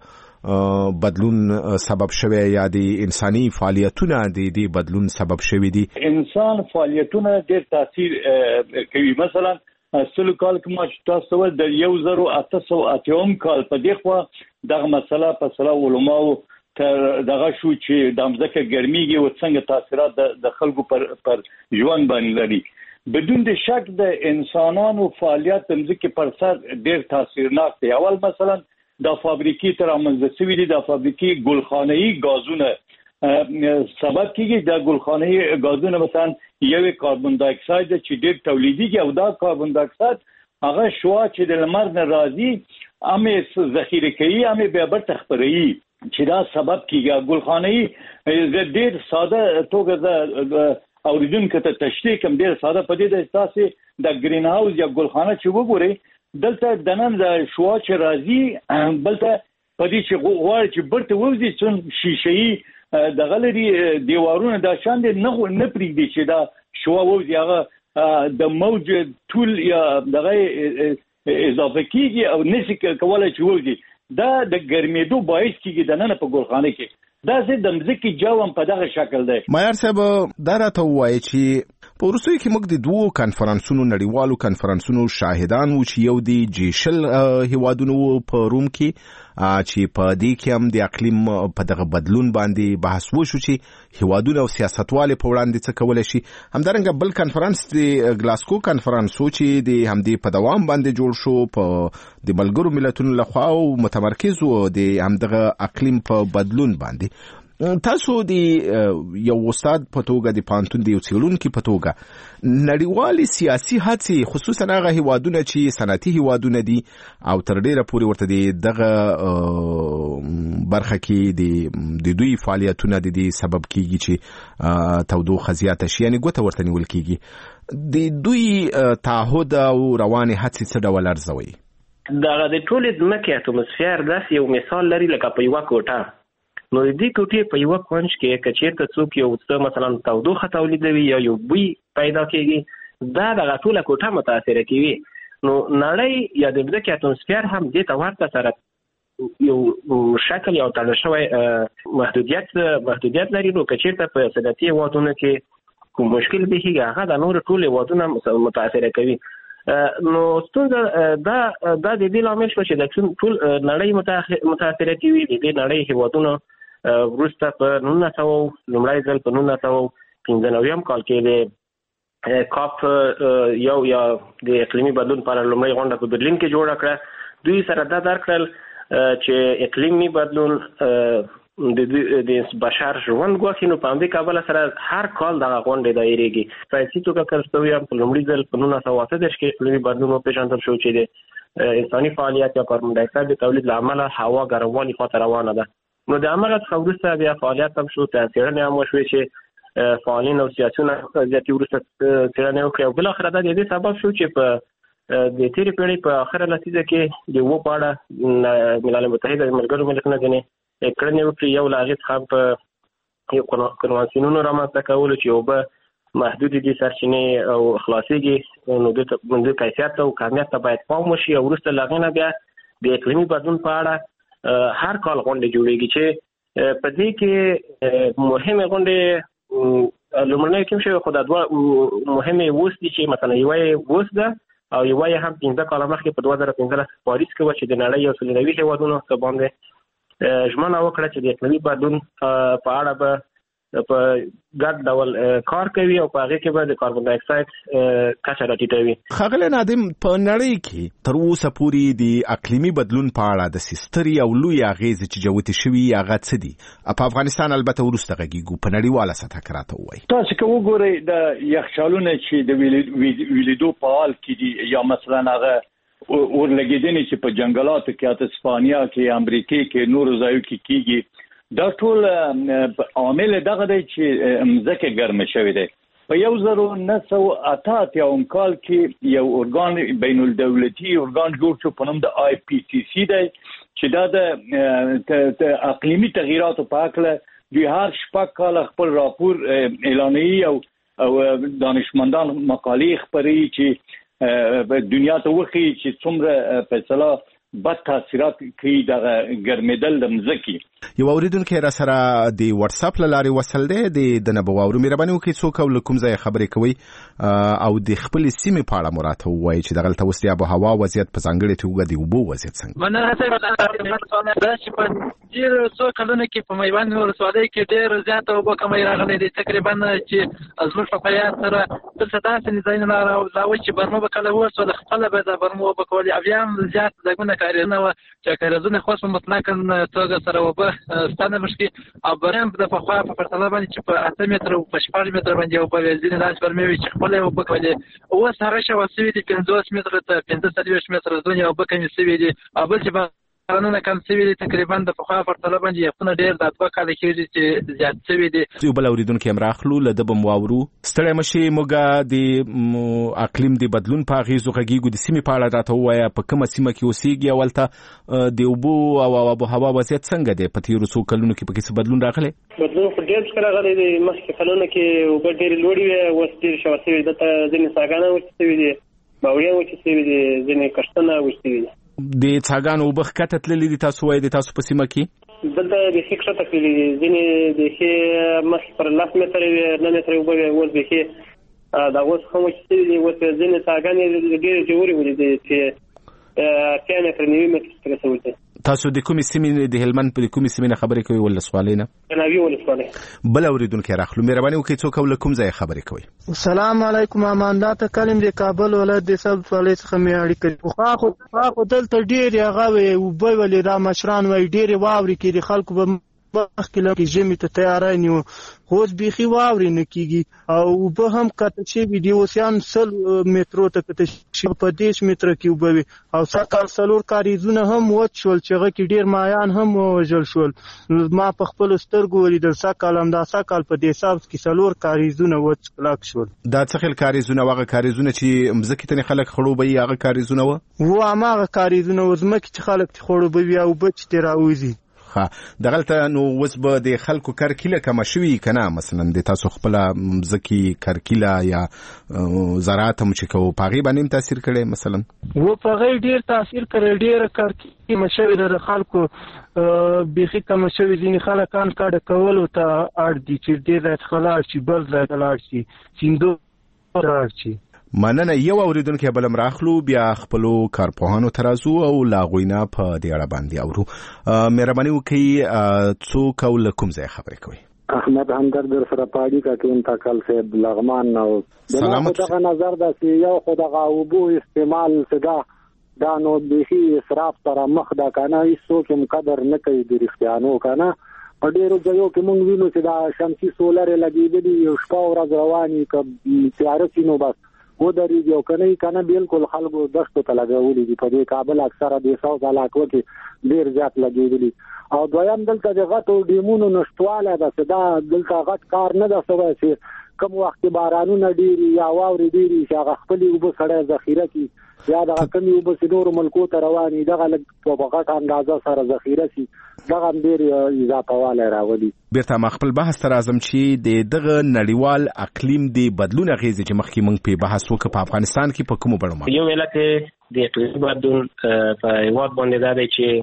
بدلون سبب شوی یا د انساني فعالیتونه د بدلون سبب شوی دي؟ انسان فعالیتونه ډېر تاثیر کوي. مثلا سلو کال کې ما تاسو ول د 1880 کال په دغه خوا دغه مسله په سلا علماء تر دغه شو چې د امزکه ګرميږي او څنګه تاثیرات د خلکو پر ژوند باندې لري. بدون د شک د انسانانو فعالیت د امزکه پر سر ډېر تاثیرناک دی. اول مثلا د فابریکې تر امنځ سوي دي د فابریکې ګلخانه‌ای غازونه سبب کیږي. د ګلخانه‌ای غازونه مثلا یو کاربن ډای اکساید چې ډېر تولیديږي او دا کاربن ډای اکساید هغه شوا چې د لمر نه راځي امه ذخیره کوي امه به برته خبري چې دا سبب کیږي. ګلخانه‌ای د ډېر ساده توګه د اوریدونکو ته تشریح کوم ډېر ساده په دې د اساسي د گرین هاوس یا ګلخانه چې وګوري دلته د نن د شوا چې راځي بلته په دې چې غواړي چې برته وځي چې شیشه‌ای د غلري دیوارونه د شان دي نه پریږدي چې دا شوا وځي هغه د موج ټول یا دغه اضافه کیږي او نشي کولای چې وځي. دا د ګرمېدو باعث کیږي د نن په ګلخانه کې دا زه د مزکی جوام په دغه شکل دی. مایر صاحب دا راته وایي چې په وروستیو کې موږ د دوو کانفرنسونو نړیوالو کانفرنسونو شاهدان وو چې یو دی جیشل هیوادونو په روم کې چې په دې کې هم د اقلیم په دغه بدلون باندې بحث وشو چې هیوادونه او سیاستوال په وړاندې څه کولای شي. همدارنګه بل کانفرنس د ګلاسکو کانفرنس چې د همدې په دوام باندې جوړ شو په د ملګرو ملتونو لخوا او متمرکز و د همدغه اقلیم په بدلون باندې. تاسو د یو استاد په توګه د پانتون د یو څېړونکي په توګه نړیوالې سیاسي هڅې خصوصا هغه هیوادونه چې صنعتي هیوادونه دي او تر ډیره پورې ورته دغه برخه کې د دوی فعالیتونه د دې سبب کیږي چې تودوخه زیاته شي یعنی ګوته ورته نیول کیږي د دوی تعهد او روانې هڅې څه ډول ارزوي؟ دغه د ټولې ځمکې اتموسفیر داسې یو مثال لري لکه په یوه کوټه. نو د دې کوټې په یوه کونج کې که چېرته څوک یو څه مثلا تودوخه تولیدوي یا یو بوی پیدا کېږي دا دغه ټوله کوټه متاثره کوي. نو نړۍ یا د ځمکې اتموسفیر هم دې ته ورته سره یو شکل یو تړل شوی محدودیت لري. نو که چېرته په صنعتي هېوادونو کې کوم مشکل پیښیږي هغه د نورو ټول هېوادونه متاثره کوي. نو ستونزه دا د دې لامل شو چې د ټول نړۍ متاثره کوي. د دې نړۍ هېوادونو وروسته په 1900 لومړی ځل په 1995 کال کې د کاپ یو یا د اقلیمي بدلون په اړه لومړی غونډه په برلین کې جوړه کړه. دوی سره دا درک کړل چې اقلیمي بدلون د بشر ژوند ګواښي. نو په همدې کابل سره هر کال دغه غونډې دایریږي. په سیاسي توګه کلستوي هم په لومړي ځل په 1988 کې اقلیمي بدلون وپېژندل شو چې د انساني فعالیت یا کاربن ډای اکساید د تولید له امله هوا ګرموالي خواته روانه ده. نو د هماغه څخه وروسته بیا فعالیت هم شو، څېړنې هم وشوې چې فعالین او سیاسیون زیاتې وروسته څېړنې وکړې او بالاخره دا د دې سبب شو چې په د تېرې پېړۍ په آخره لسیزه کې د اوبو په اړه ملل متحده د ملګرو ملتونو ځینې کړنې وکړي. یو له هغې څخه په یو کنوانسیونونو رامنځته کولو چې اوبه محدودې دي سرچینې او خلاصېږي، نو د کیفیت او کمیت ته باید پام وشي. او وروسته له هغې نه بیا د اقلیمي بدلون په اړه هر کال غونډې جوړېږي چې په دې کې مهمې غونډې لومړنۍ کوم شوې خو دا دوه مهمې اوس دي چې مثلا یوه یې اوس ده او یوه یې هم 15 کاله مخکې په 2015 پاریس کې وه چې د نړۍ یو څو نوي هېوادونو څخه باندې ژمنه وکړه چې د اقلیمي بدلون په اړه به په ګډ ډول کار کوي او په هغې کې به د کاربن ډای اکساید کچه راټیټوي. ښاغلی نادم، په نړۍ کې تر اوسه پورې د اقلیمي بدلون په اړه د سترې او لویې اغېزې چې جوتې شوي هغه څه دي؟ په افغانستان البته وروسته غږیږو، په نړیواله سطحه کې راته ووایي. تاسو که وګورئ د یخچالونه چې د ویلیدو په حال کې دي یا مثلا هغه اورلګېدنې چې په جنګلاتو کې حتی اسپانیا کې امریکې کې نورو ځایو کې کېږي، دا ټول عامل دغه دی چې مځکه ګرمه شوې ده. په 1988 کال کې یو ارګان بین الدولتي ارګان جوړ شو په نوم د IPCC دی چې دا د اقلیمي تغییراتو په اړه دوی هر شپږ کال خپل راپور اعلانوي او دانشمندان مقالې خپروي چې دنیا ته وښيي چې څومره فیصله بد تاثیرات کوي د ګرمېدل د مځکې. یو اوریدونکو را سره د واتس اپ لاري وصل دی د نبوورو مهرباني وکړئ څوک او کوم ځای خبرې کوي او د خپل سیمې په اړه مراته وایي چې دغه توسط ابو هوا وضعیت په ځانګړي توګه دی وبو وضعیت څنګه. مننه چې په ډیر څو کلونو کې په میوند ولسوالۍ کې ډیر زیات وبو کمې راغلي دي تقریبا چې زموږ په پیاس سره دلته داسې نځایونه راوځي چې برمو به کله ورسو د خپل به د برمو به کولې اویان زیات دغه کارونه و چې کارونه خاص مطلقاً توګه سره وبه ستانه مشکي او برم د فخوا په پرتله باندې چې په 8 متر او په 14 متر باندې او په ځینې داس فرموي چې خپل وبه کولې او سره شو سوي دي 15 متر ته 15 متر دنیا وبه کوي سوي دي او بل چې قانون کم سوي دي تقریبا د فخوا پرتله باندې یقونه ډیر د اتوا کال کې چې زیات سوي دي. یو بل اوریدونکو هم راخلو لده بم واورو ستړی مشي موږ د اقلیم د بدلون په غیزو غږیږو د سیمې په اړه راته وایا په کومه سیمه کې اوسېږي اولته د اوبو او ابو هوا وضعیت څنګه دی په تیرو څو کلونو کې په کې بدلون راغلی؟ بدلون په ډېر څه راغلی دی. مخکې کلونو کې اوبه ډېرې لوړې وې اوس ډېرې شوه سوي دي. دلته ځینې څاګانې وچې سوي دي باوړیان وچې سوي دي ځینې کښتونه وچې سوي دي. د څاګانو اوبه ښکته تللي دي تاسو وایي د تاسو په سیمه کې؟ دلته بیخي ښکته تللي دي ځینې بیخي مخکې پر 10 متره وې 9 متره اوبه وې اوس بیخي دا اوس هم وچې سوي دي. اوس ځینې څاګانې ډېرې ژورې ولیدې چې 8 متره 9 متره ته رسولي دي. تاسو د کومې سیمې د هلمند په کومې سیمې نه خبرې کوي ولسوالۍ نه؟ ناوی ولسوالۍ. بل اوریدونکو راخلو مهرباني وکړئ څوک ول کوم ځای خبرې کوي؟ السلام علیکم امانات کلم د کابل ولایت د سب ولایت څخه مې اړیکه خو دلته ډېر هغه وبې ولې را مشران وای ډېر واوري کې د خلکو به مخکې لکه ژمي ته تیاری نیو اوس بیخي واوري نه کېږي او اوبه هم کته شوي دي اوسیان 100 مترو ته کته شوي په 10 متره کې اوبه وي او سږکال 4 کاریزونه هم وچ شول چې هغه کې ډېر مایان هم وژل شول. ما په خپلو سترګو ولیدل سږکال همدا سږکال په دې سبز کې 4 کاریزونه وچ کلک شول. دا څه خل کاریزونه هغه کاریزونه چې مځکې ته خلک خړوبوي هغه کاریزونه و هماغه کاریزونه و ځمکې چې خلک خړوبوي او اوبه چې راوځي. دغلته نو وس به د خلکو کرکیله کم شوي کنه مثلا د تاسو خپل مزکی کرکیله یا زراعت هم چې کو پاغي باندې تاثیر کړي مثلا و پاغي ډیر تاثیر کړي ډیر کرکیله مشوي د خلکو بيخي کم شوي دي خلکان کډه کول او ته اړ دي چې ډیر خلاص شي بل ځای لاړ شي سیندو راځي. مننه یو اوریدونکو بلم راخلو بیا خپلو کارپوهانو ترازو او لاغوینا په دې اړه باندې اورو. مهرباني وکړئ څوک او کوم ځای خبرې کوي؟ احمد همدرد در سره پاړی کا کې انتقال صاحب لغمان نو سلامت دغه نظر د یو خدغه اوبو استعمال صدا دا نو بيخي اسراف سره مخ دا کنه هیڅ څوک قدر نه کوي د رښتیانو کنه په ډیرو ځایو کې مونږ وینو چې دا شمسي سولر لګېدلي یو شپه ورځ رواني ک تیار شینو بس و درېږي او کنه بالکل خلکو دښتو ته لګولي دي. په دې کابل اکثره د ساوث علاقو کې ډیر زیات لګېدلي او دویم دلته د غټو ډیمونو نشټواله ده دا دلته غټ کار نه ده سوی چې کوم وخت بارانونه ډیری یا واوري ډیری چې هغه خپل وب سره ذخیره کی یا د کمی وب سنور ملکو ته رواني دغه لږ په غټ اندازه سره ذخیره شي دغه ډیر اضافه واله راولي. بیرته خپل بحث تر اعظم چې دغه نړیوال اقلیم دی بدلون غیزه چې مخکې مونږ په بحث وکړو په افغانستان کې په کومو بڼو یو ملت د اقلیم بدلون په هیواد باندې دا دی چې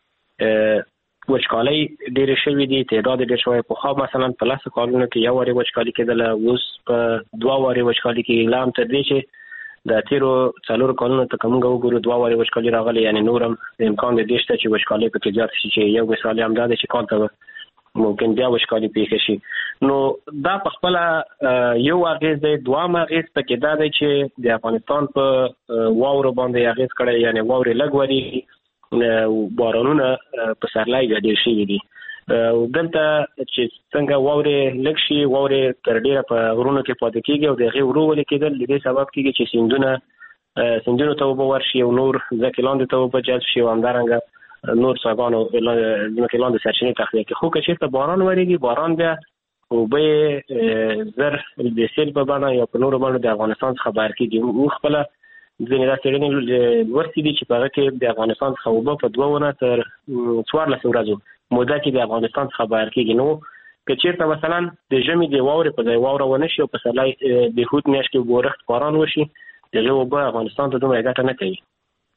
وچکالي ډېر شوې دي تعداد ډېر شوی په خو مثلا په لاس کالونو کې یو وری وچکالي کېدل اوس په 2 وری وچکالي کې اعلان تر دې چې د تیرو 4 کالونو ته کومه وګورو 2 وری وچکالي راغلي یعنی نورم امکان دی چې وچکالي په کې زیات شي چې یو مثال هم دا دی چې کال ته ممکن بیا وچکالي پیښ شي. نو دا په خپل یو اغیز دی. دوام اغیز پکې دا دی چې د افغانستان په واورو باندې اغیز کړی یعنی واوري لګوري بارانونه په سرلای ډېر شي دي. دلته چې څنګه واوري لږ شي واوري تر ډیره په غرونو کې پاتې کیږي او دغه ورو ولې کېدل د دې سبب کیږي چې سیندونو ته وبو ورشي او نور ځکه لاندې ته وبو جذب شي او همدارنګه نور څنګه ځکه لاندې سرچینې تخلیه کې خو که چېرته باران وريږي باران بیا او به زر د سیل په باندې یا په نور باندې د افغانستان څخه بهر کیږي. او خپل ځینې راځي ورته دي چې په هغه کې د افغانستان څخه وبو په 2 تر 14 ورځو موده کې د افغانستان څخه بهر کیږي. نو که چېرته مثلا د ژمي د واورې په ځای واوره ونه شي او په سلای د هوت میاشت کې ورخت باران وشي دغه وبو افغانستان ته دومره ګټه نه کوي.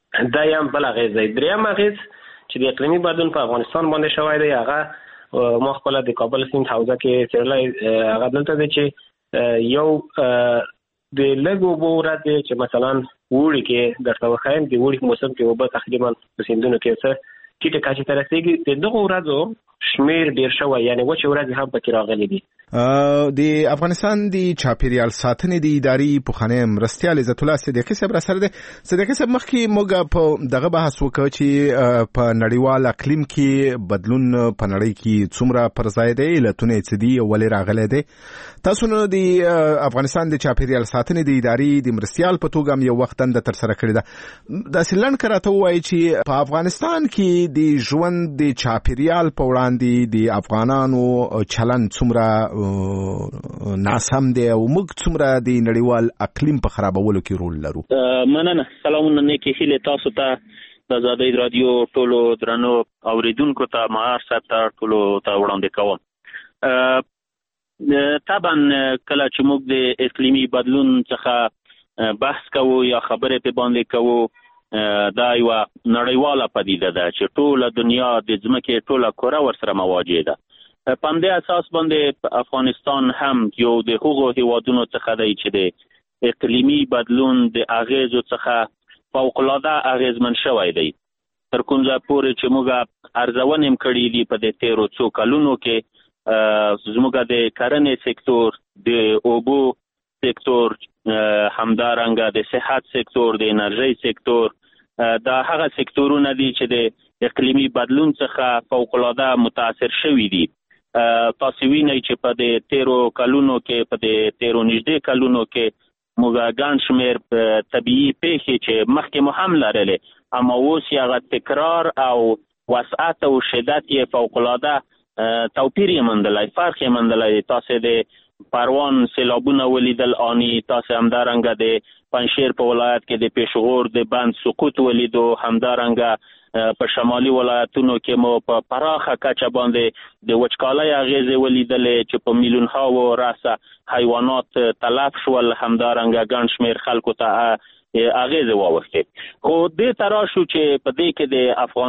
دا یم بل اغیز دی. دریم اغیز چې د اقلیمي بدلون په افغانستان باندې شوی دی هغه ما خپل د کابل سیند حوزه کې څېړلی هغه دلته دی چې یو د لږ اوبو ورځ دی چې مثلا وړي کې درته وښایم د وړي موسم کې اوبه تقریبا په سیندونو کې څه ټیټه کچې ته رسېږي. د دغو ورځو شمیر ډیر شوی یعنی وچې ورځې هم پکې راغلي دي. د افغانستان د چاپیریال ساتنې د ادارې پخوانی مرستیال عزت الله صدیقي صاحب را سره دی. صدیقي صاحب مخکې موږ په دغه بحث وکړو چې په نړیوال اقلیم کې بدلون په نړۍ کې څومره پر ځای دی، علتونه څه دي او ولې راغلی دی. تاسو نو د افغانستان د چاپیریال ساتنې د ادارې د مرستیال په توګه هم یو وخت دنده ترسره کړې ده. داسې لنډ راته ووایي چې په افغانستان کې د ژوند د چاپیریال په وړاندې د افغانانو چلند څومره ناسم دی او موږ څومره د نړیوال اقلیم په خرابولو کې رول لرو. مننه. سلامونه نیکی هیله تاسو ته د آزادۍ رادیو ټولو درنو اوریدونکو ته مهار صاحب ته ټولو ته وړاندې کوم. طبعا کله چې موږ د اقلیمي بدلون څخه بحث کوو یا خبرې په باندې کوو دا یو نړیواله پدیده ده چې ټوله دنیا د ځمکې ټوله کره ورسره مواجه ده. په همدې اساس باندې افغانستان هم یو د هغو هیوادونو څخه دی چې د اقلیمي بدلون د اغیزو څخه فوق‌العاده اغیزمن شوی دی. تر کوم ځای پورې چې موږ ارزونې هم کړي دي په د تیرو څو کلونو کې زموږ د کرنې سکتور، د اوبو سکتور، همدارنګه د صحت سکتور، د انرژۍ سکتور، دا هغه سکتورونه دي چې د اقلیمي بدلون څخه فوق‌العاده متاثر شوي دي. تاسو وینئ چې په د تیرو کلونو کې، په د تیرو نږدې کلونو کې موږ ګڼ شمېر طبیعي پیښې چې مخکې مو هم لرلې اما اوس هغه تکرار او وسعت او شدت یې فوق‌العاده توپیر یې موندلی، فرق یې موندلی. تاسو د پروان سیلابونه ولیدل آنی، تاسو همدارنګه د پنجشیر په ولایت کې د پېښور د بند سقوط ولیدو، همدارنګه په شمالي ولایتونو کې مو په پراخه کچه باندې د وچکالۍ اغیزې ولیدلې چې په میلیون‌ها راسه حیوانات تلف شول، همدارنګه ګڼ شمېر خلکو ته اغیزې واوښتې. خو دې ته راشو چې په دې کې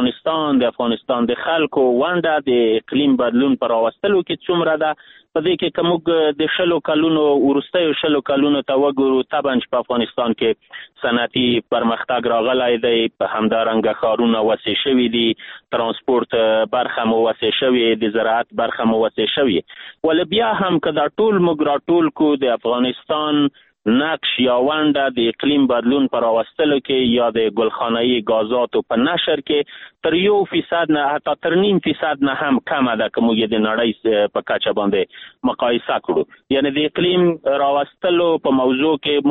د افغانستان د خلکو ونډه د اقلیم بدلون په راوستلو کې څومره ده. په دې کې که موږ د 20 کلونو وروستیو 20 کلونو ته وګورو، طبعا چې په افغانستان کې صنعتي پرمختګ راغلی دی، په همدارنګه ښارونه وسع شوي دي، ترانسپورت برخه مو وسع شوې، د زراعت برخه مو وسع شوې. ولې بیا هم که دا ټول موږ راټول کو د افغانستان نقش یا ونډه د اقلیم بدلون پر راوستلو کې یا د ګلخانه‌ای غازاتو په نشر کې تر 1% نه حتی تر 0.5% نه هم کمه ده که موږ د نړۍ په کچه باندې مقایسه کړو. یعنی د اقلیم راوستلو په موضوع کې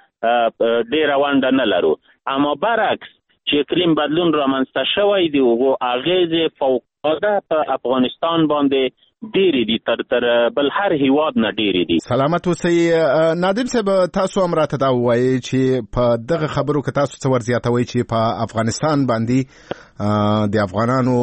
موږ ډېره ونډه نه لرو. اما برعکس چې اقلیم بدلون رامنځته شوی دی هغو اغیزې فوق‌العاده په افغانستان باندې ډېری دي، تر بل هر هیواد نه ډېری دي. سلامت اوسئ. نادم صاحب تاسو هم راته دا ووایئ چې په دغه خبرو کې تاسو څه ور زیاتوئ چې په افغانستان باندې د افغانانو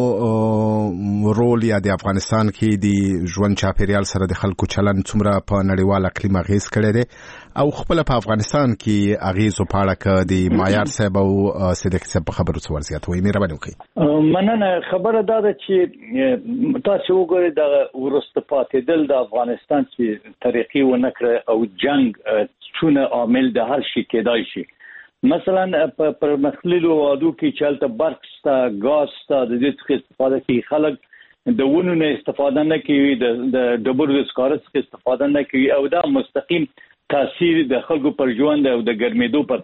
رول یا د افغانستان کې د ژوند چاپیریال سره د خلکو چلند څومره په نړیوال اقلیم اغیز کړی دی او خپل په افغانستان کې اغیزو په اړه که د معیار صاحب او صدیقي صاحب په خبرو څه ور زیاتوئ. مهرباني وکړئ. مننه. خبره دا ده چې تاسو وګورئ د ورسته پاتېدل د افغانستان چې طریقې ونه کړه او جنگ څونه عامل د هر شي کېدای شي. مثلا پر مخللو وادو کې چلته برق ستا، ګاز ستا، د دې څخه استفاده کوي خلک، د ونو نه استفاده نه کوي، د ډبرو د سکاره څخه استفاده نه کوي او دا مستقیم تاثیر د خلکو پر ژوند او د ګرمېدو پر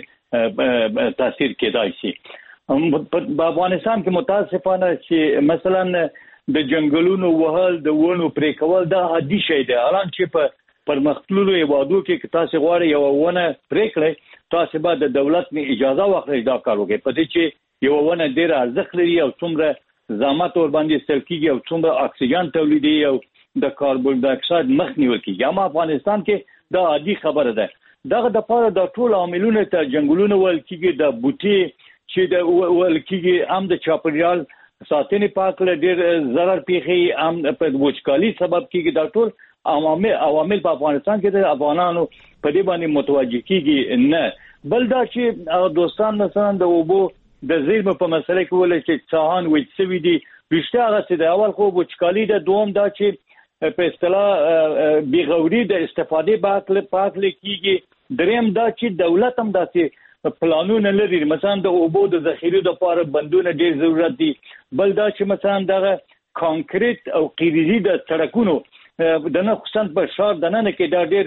تاثیر کېدای شي. په افغانستان کې متاسفانه چې مثلا د جنگلونو وهل، د ونو پرې کول دا عادي شی دی. الان چې پر مختللو هیوادو کې تاسو غواړئ یو ونه پرې کړئ، تاسو باید د دولت نه اجازه واخلئ دا کار وکړئ. په دې چې یو ونه ډېر ارزښت لري او څومره زحمت ور باندې استعمال کیږي او څومره اکسیجن تولیدي او د کاربن ډای اکساید مخنیوي کیږي. اما افغانستان کې دا عادي خبره ده. دغه د پاره د ټول عاملونو ته جنگلونو ول کیږي، د بوټي چې د ول کیږي هم د چاپیریال ساتنې پاکله ډېر ضرر پیښي، هم په وچکالي سبب کیږي. دا ټول عوامل په افغانستان کې د افغانانو په دې باندې متوجه کیږي نه. بل دا چې دوستان مثلا د اوبو د زیرمه په مسله کې ولې چې څاهان وڅوي دي بشته هغه چې د اول خو وچکالي د دوم دا چې په اصطلاح بیغوري د استفادې پاکل کیږي دریم دا چې دولت هم داسې پلانونه لري مثلا د اوبو د ذخیره لپاره بندونه ډیر ضرورت دي بل دا چې مثلا دغه کانکریټ او قیریزي د سړکونو دنه خصوصا په شهر دنه کې دا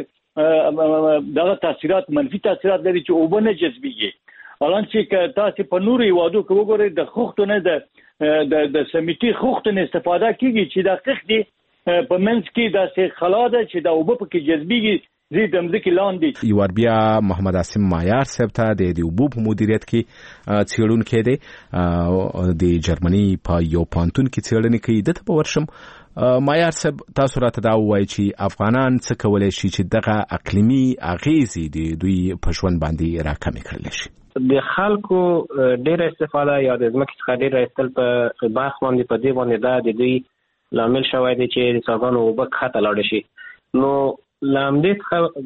ډیر دغه تاثیرات منفي تاثیرات لري چې اوبه نه جذبيږي الان چې تاسو په نورو یوادو کې وګورئ د خوختونه د سمیټي خوختونه استفاده کیږي چې د خختي په منځ کې د خلا ده چې د اوبه په کې جذبيږي زی د مځکې لاندې یو بیا محمد عاصم مایار صاحب ته د اوبو په مدیریت کې څېړونکی دی د جرمني په یو پانتون کې څېړنې کوي دته په ورشم مایار صاحب تاسو راته دا وایي چې افغانان څه کولای شي چې دغه اقلیمي اغیزې د دوی په ژوند باندې راکمې کړلی شي د خلکو ډېر استفاده یا د ځمکې څخه ډېر ایستل په باغ باندې په دې باندې دا د دوی لامل شوی دی چې د څاګانو اوبه کښته لاړې شي نو له همدې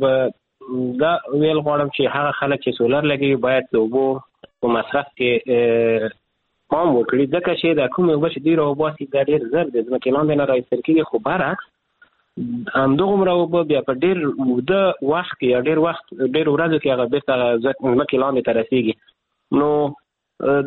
څخه دا ویل غواړم چې هغه خلک چې سولر لګوي باید د اوبو په مصرف کې پام وکړي ځکه چې د کومې اوبه چې دوی راوباسي دا ډېر زر د ځمکې لاندې نه راایستل کېږي خو برعکس همدغومره اوبه بیا په ډېر اوږده وخت کې یا ډېر ورځو کې هغه بېرته ځمکې لاندې ته رسېږي نو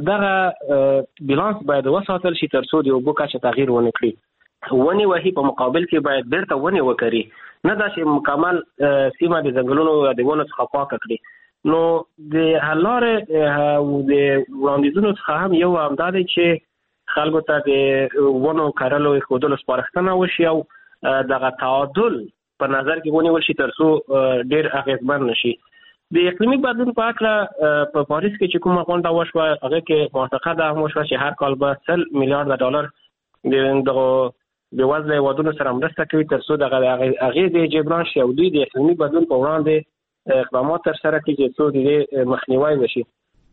دغه بیلانس باید وساتل شي تر څو د اوبو کچه تغییر ونه کړي ونې وهي په مقابل کې باید بېرته ونې وکري نه دا چې مکمل سیمه د ځنګلونو یا د ونو څخه پاکه کړي نو د حل لارې او د وړاندیزونو څخه هم یو همدا دی چې خلکو ته د ونو کرلو ایښودلو سپارښتنه وشي او دغه تعادل په نظر کې ونیول شي تر څو ډېر اغېزمن نشي د اقلیمي بدلون په اړه په پاریس کې چې کومه غونډه وشوه هغه کې موافقه ده هم وشوه چې هر کال به 100 میلیارډ ډالر دغه بېوزله هېوادونو سره مرسته کوي تر څو دغه اغېزې جبران شي او دوی د اقلیمي بدلون په وړاندې اقدامات ترسره کړي چې څو د دې مخنیوی وشي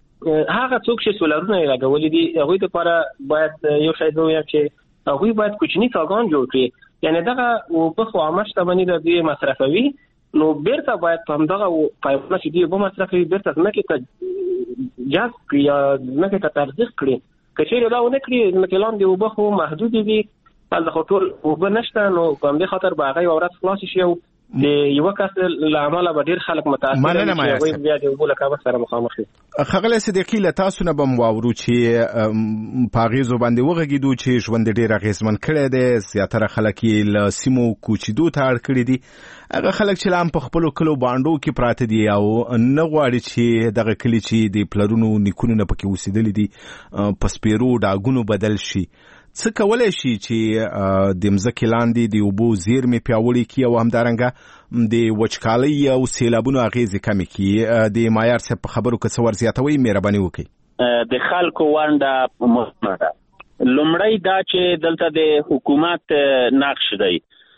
هغه څوک چې سولرونه یې لګولي دي هغوی دپاره باید یو شی زه ووایم چې هغوی باید کوچني څاګان جوړ کړي یعنی دغه اوبه خو عامه شتمني د دوی مصرفوي نو بیرته باید په همدغه پایپونه چې دوی اوبه مصرفوي بیرته ځمکې ته جذب کړي یا ځمکې ته ترجیح کړي که چیرې دا ونه کړي ځمکې لاندې اوبه خو محدودې دي هلته خو ټول اوبه نشته نو په همدې خاطر به هغه یوه ورځ خلاصې شي او د یو کس له امله به ډیر خلک متاثر دي چې هغوی بیا د اوبو له کمښت سره مخامخ دي. ښاغلی صدیقي له تاسو نه به م واورو چې په اغېزو باندې وغږېدو چې ژوند ډېر اغېزمن کړی دی زیاتره خلک یې له سیمو کوچېدو ته اړ کړي دي هغه خلک چې لا هم په خپلو کلو بانډو کې پراته دي او نه غواړي چې دغه کلي چې د پلرونو نیکونو نه پکې اوسېدلي دي په سپېرو ډاګونو بدل شي څه کولی شي چې د مځکې لاندې د اوبو زیرمې پیاوړې کړي او همدارنګه د وچکالۍ او سیلابونو اغېزې کمې کړي د مایار صاحب په خبرو که څه ور زیاتوئ مهرباني وکړئ. د خلکو ونډه مهمه ده. لومړی دا چې دلته د حکومت نقش دی.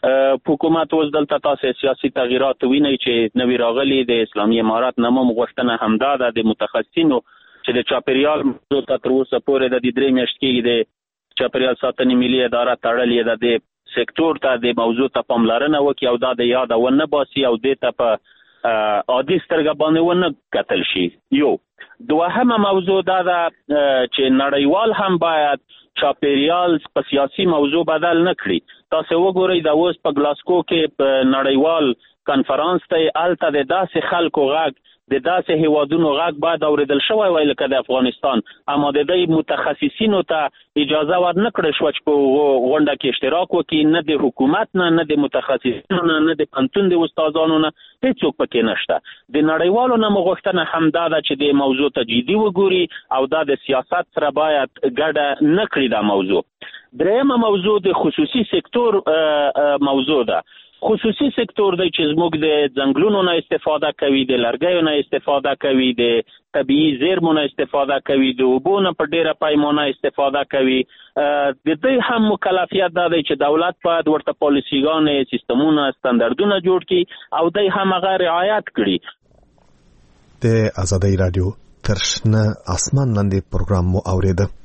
حکومت اوس دلته تاسو سیاسي تغییرات وینئ چې نوي راغلي د اسلامي امارات نه هم غوښتنه همدا ده د متخصصینو چې د چاپیریال موضوع ته تر اوسه پورې د 3 میاشتې کېږي د چاپیریال ساتنې ملي اداره تړلې ده د سکتور ته د موضوع ته پاملرنه وکړي او دا د یاده ونه باسي او دې ته په عادي سترګه باندې ونه کتل شي. یو دوهمه موضوع دا ده چې نړیوال هم باید چاپیریال په سیاسي موضوع بدل نه کړي. تاسو وګورئ دا اوس په ګلاسکو کې په نړیوال کنفرانس ته هلته د داسې خلکو غږ د داسې هیوادونو غږ باید اورېدل شوی وای لکه د افغانستان اما د دې متخصصینو ته اجازه ورنه کړل شوه چې په غونډه کې اشتراک وکړي نه د حکومت نه د متخصصینو نه د پوهنتون د استادانو نه هیڅوک پکې نشته. د نړیوالو نه مو غوښتنه همدا ده چې د موضوع ته جدي وګوري او دا د سیاست سره باید ګډه نه کړي دا موضوع. درېیمه موضوع د خصوصي سکتور موضوع ده. خصوصي سکتور دی چې زموږ د ځنګلونو نه استفاده کوي د لرګیو نه استفاده کوي د طبیعي زیرمو نه استفاده کوي د اوبو نه په ډیره پیمانه استفاده کوي. د دې هم مکلفیت دا دی چې دولت باید ورته پالیسیګانې سیستمونه ستاندردونه جوړ کړي او دوی هم هغه رعایت کړي. د آزادۍ رادیو تر شنه اسمان لاندې پروګرام مو اوریده.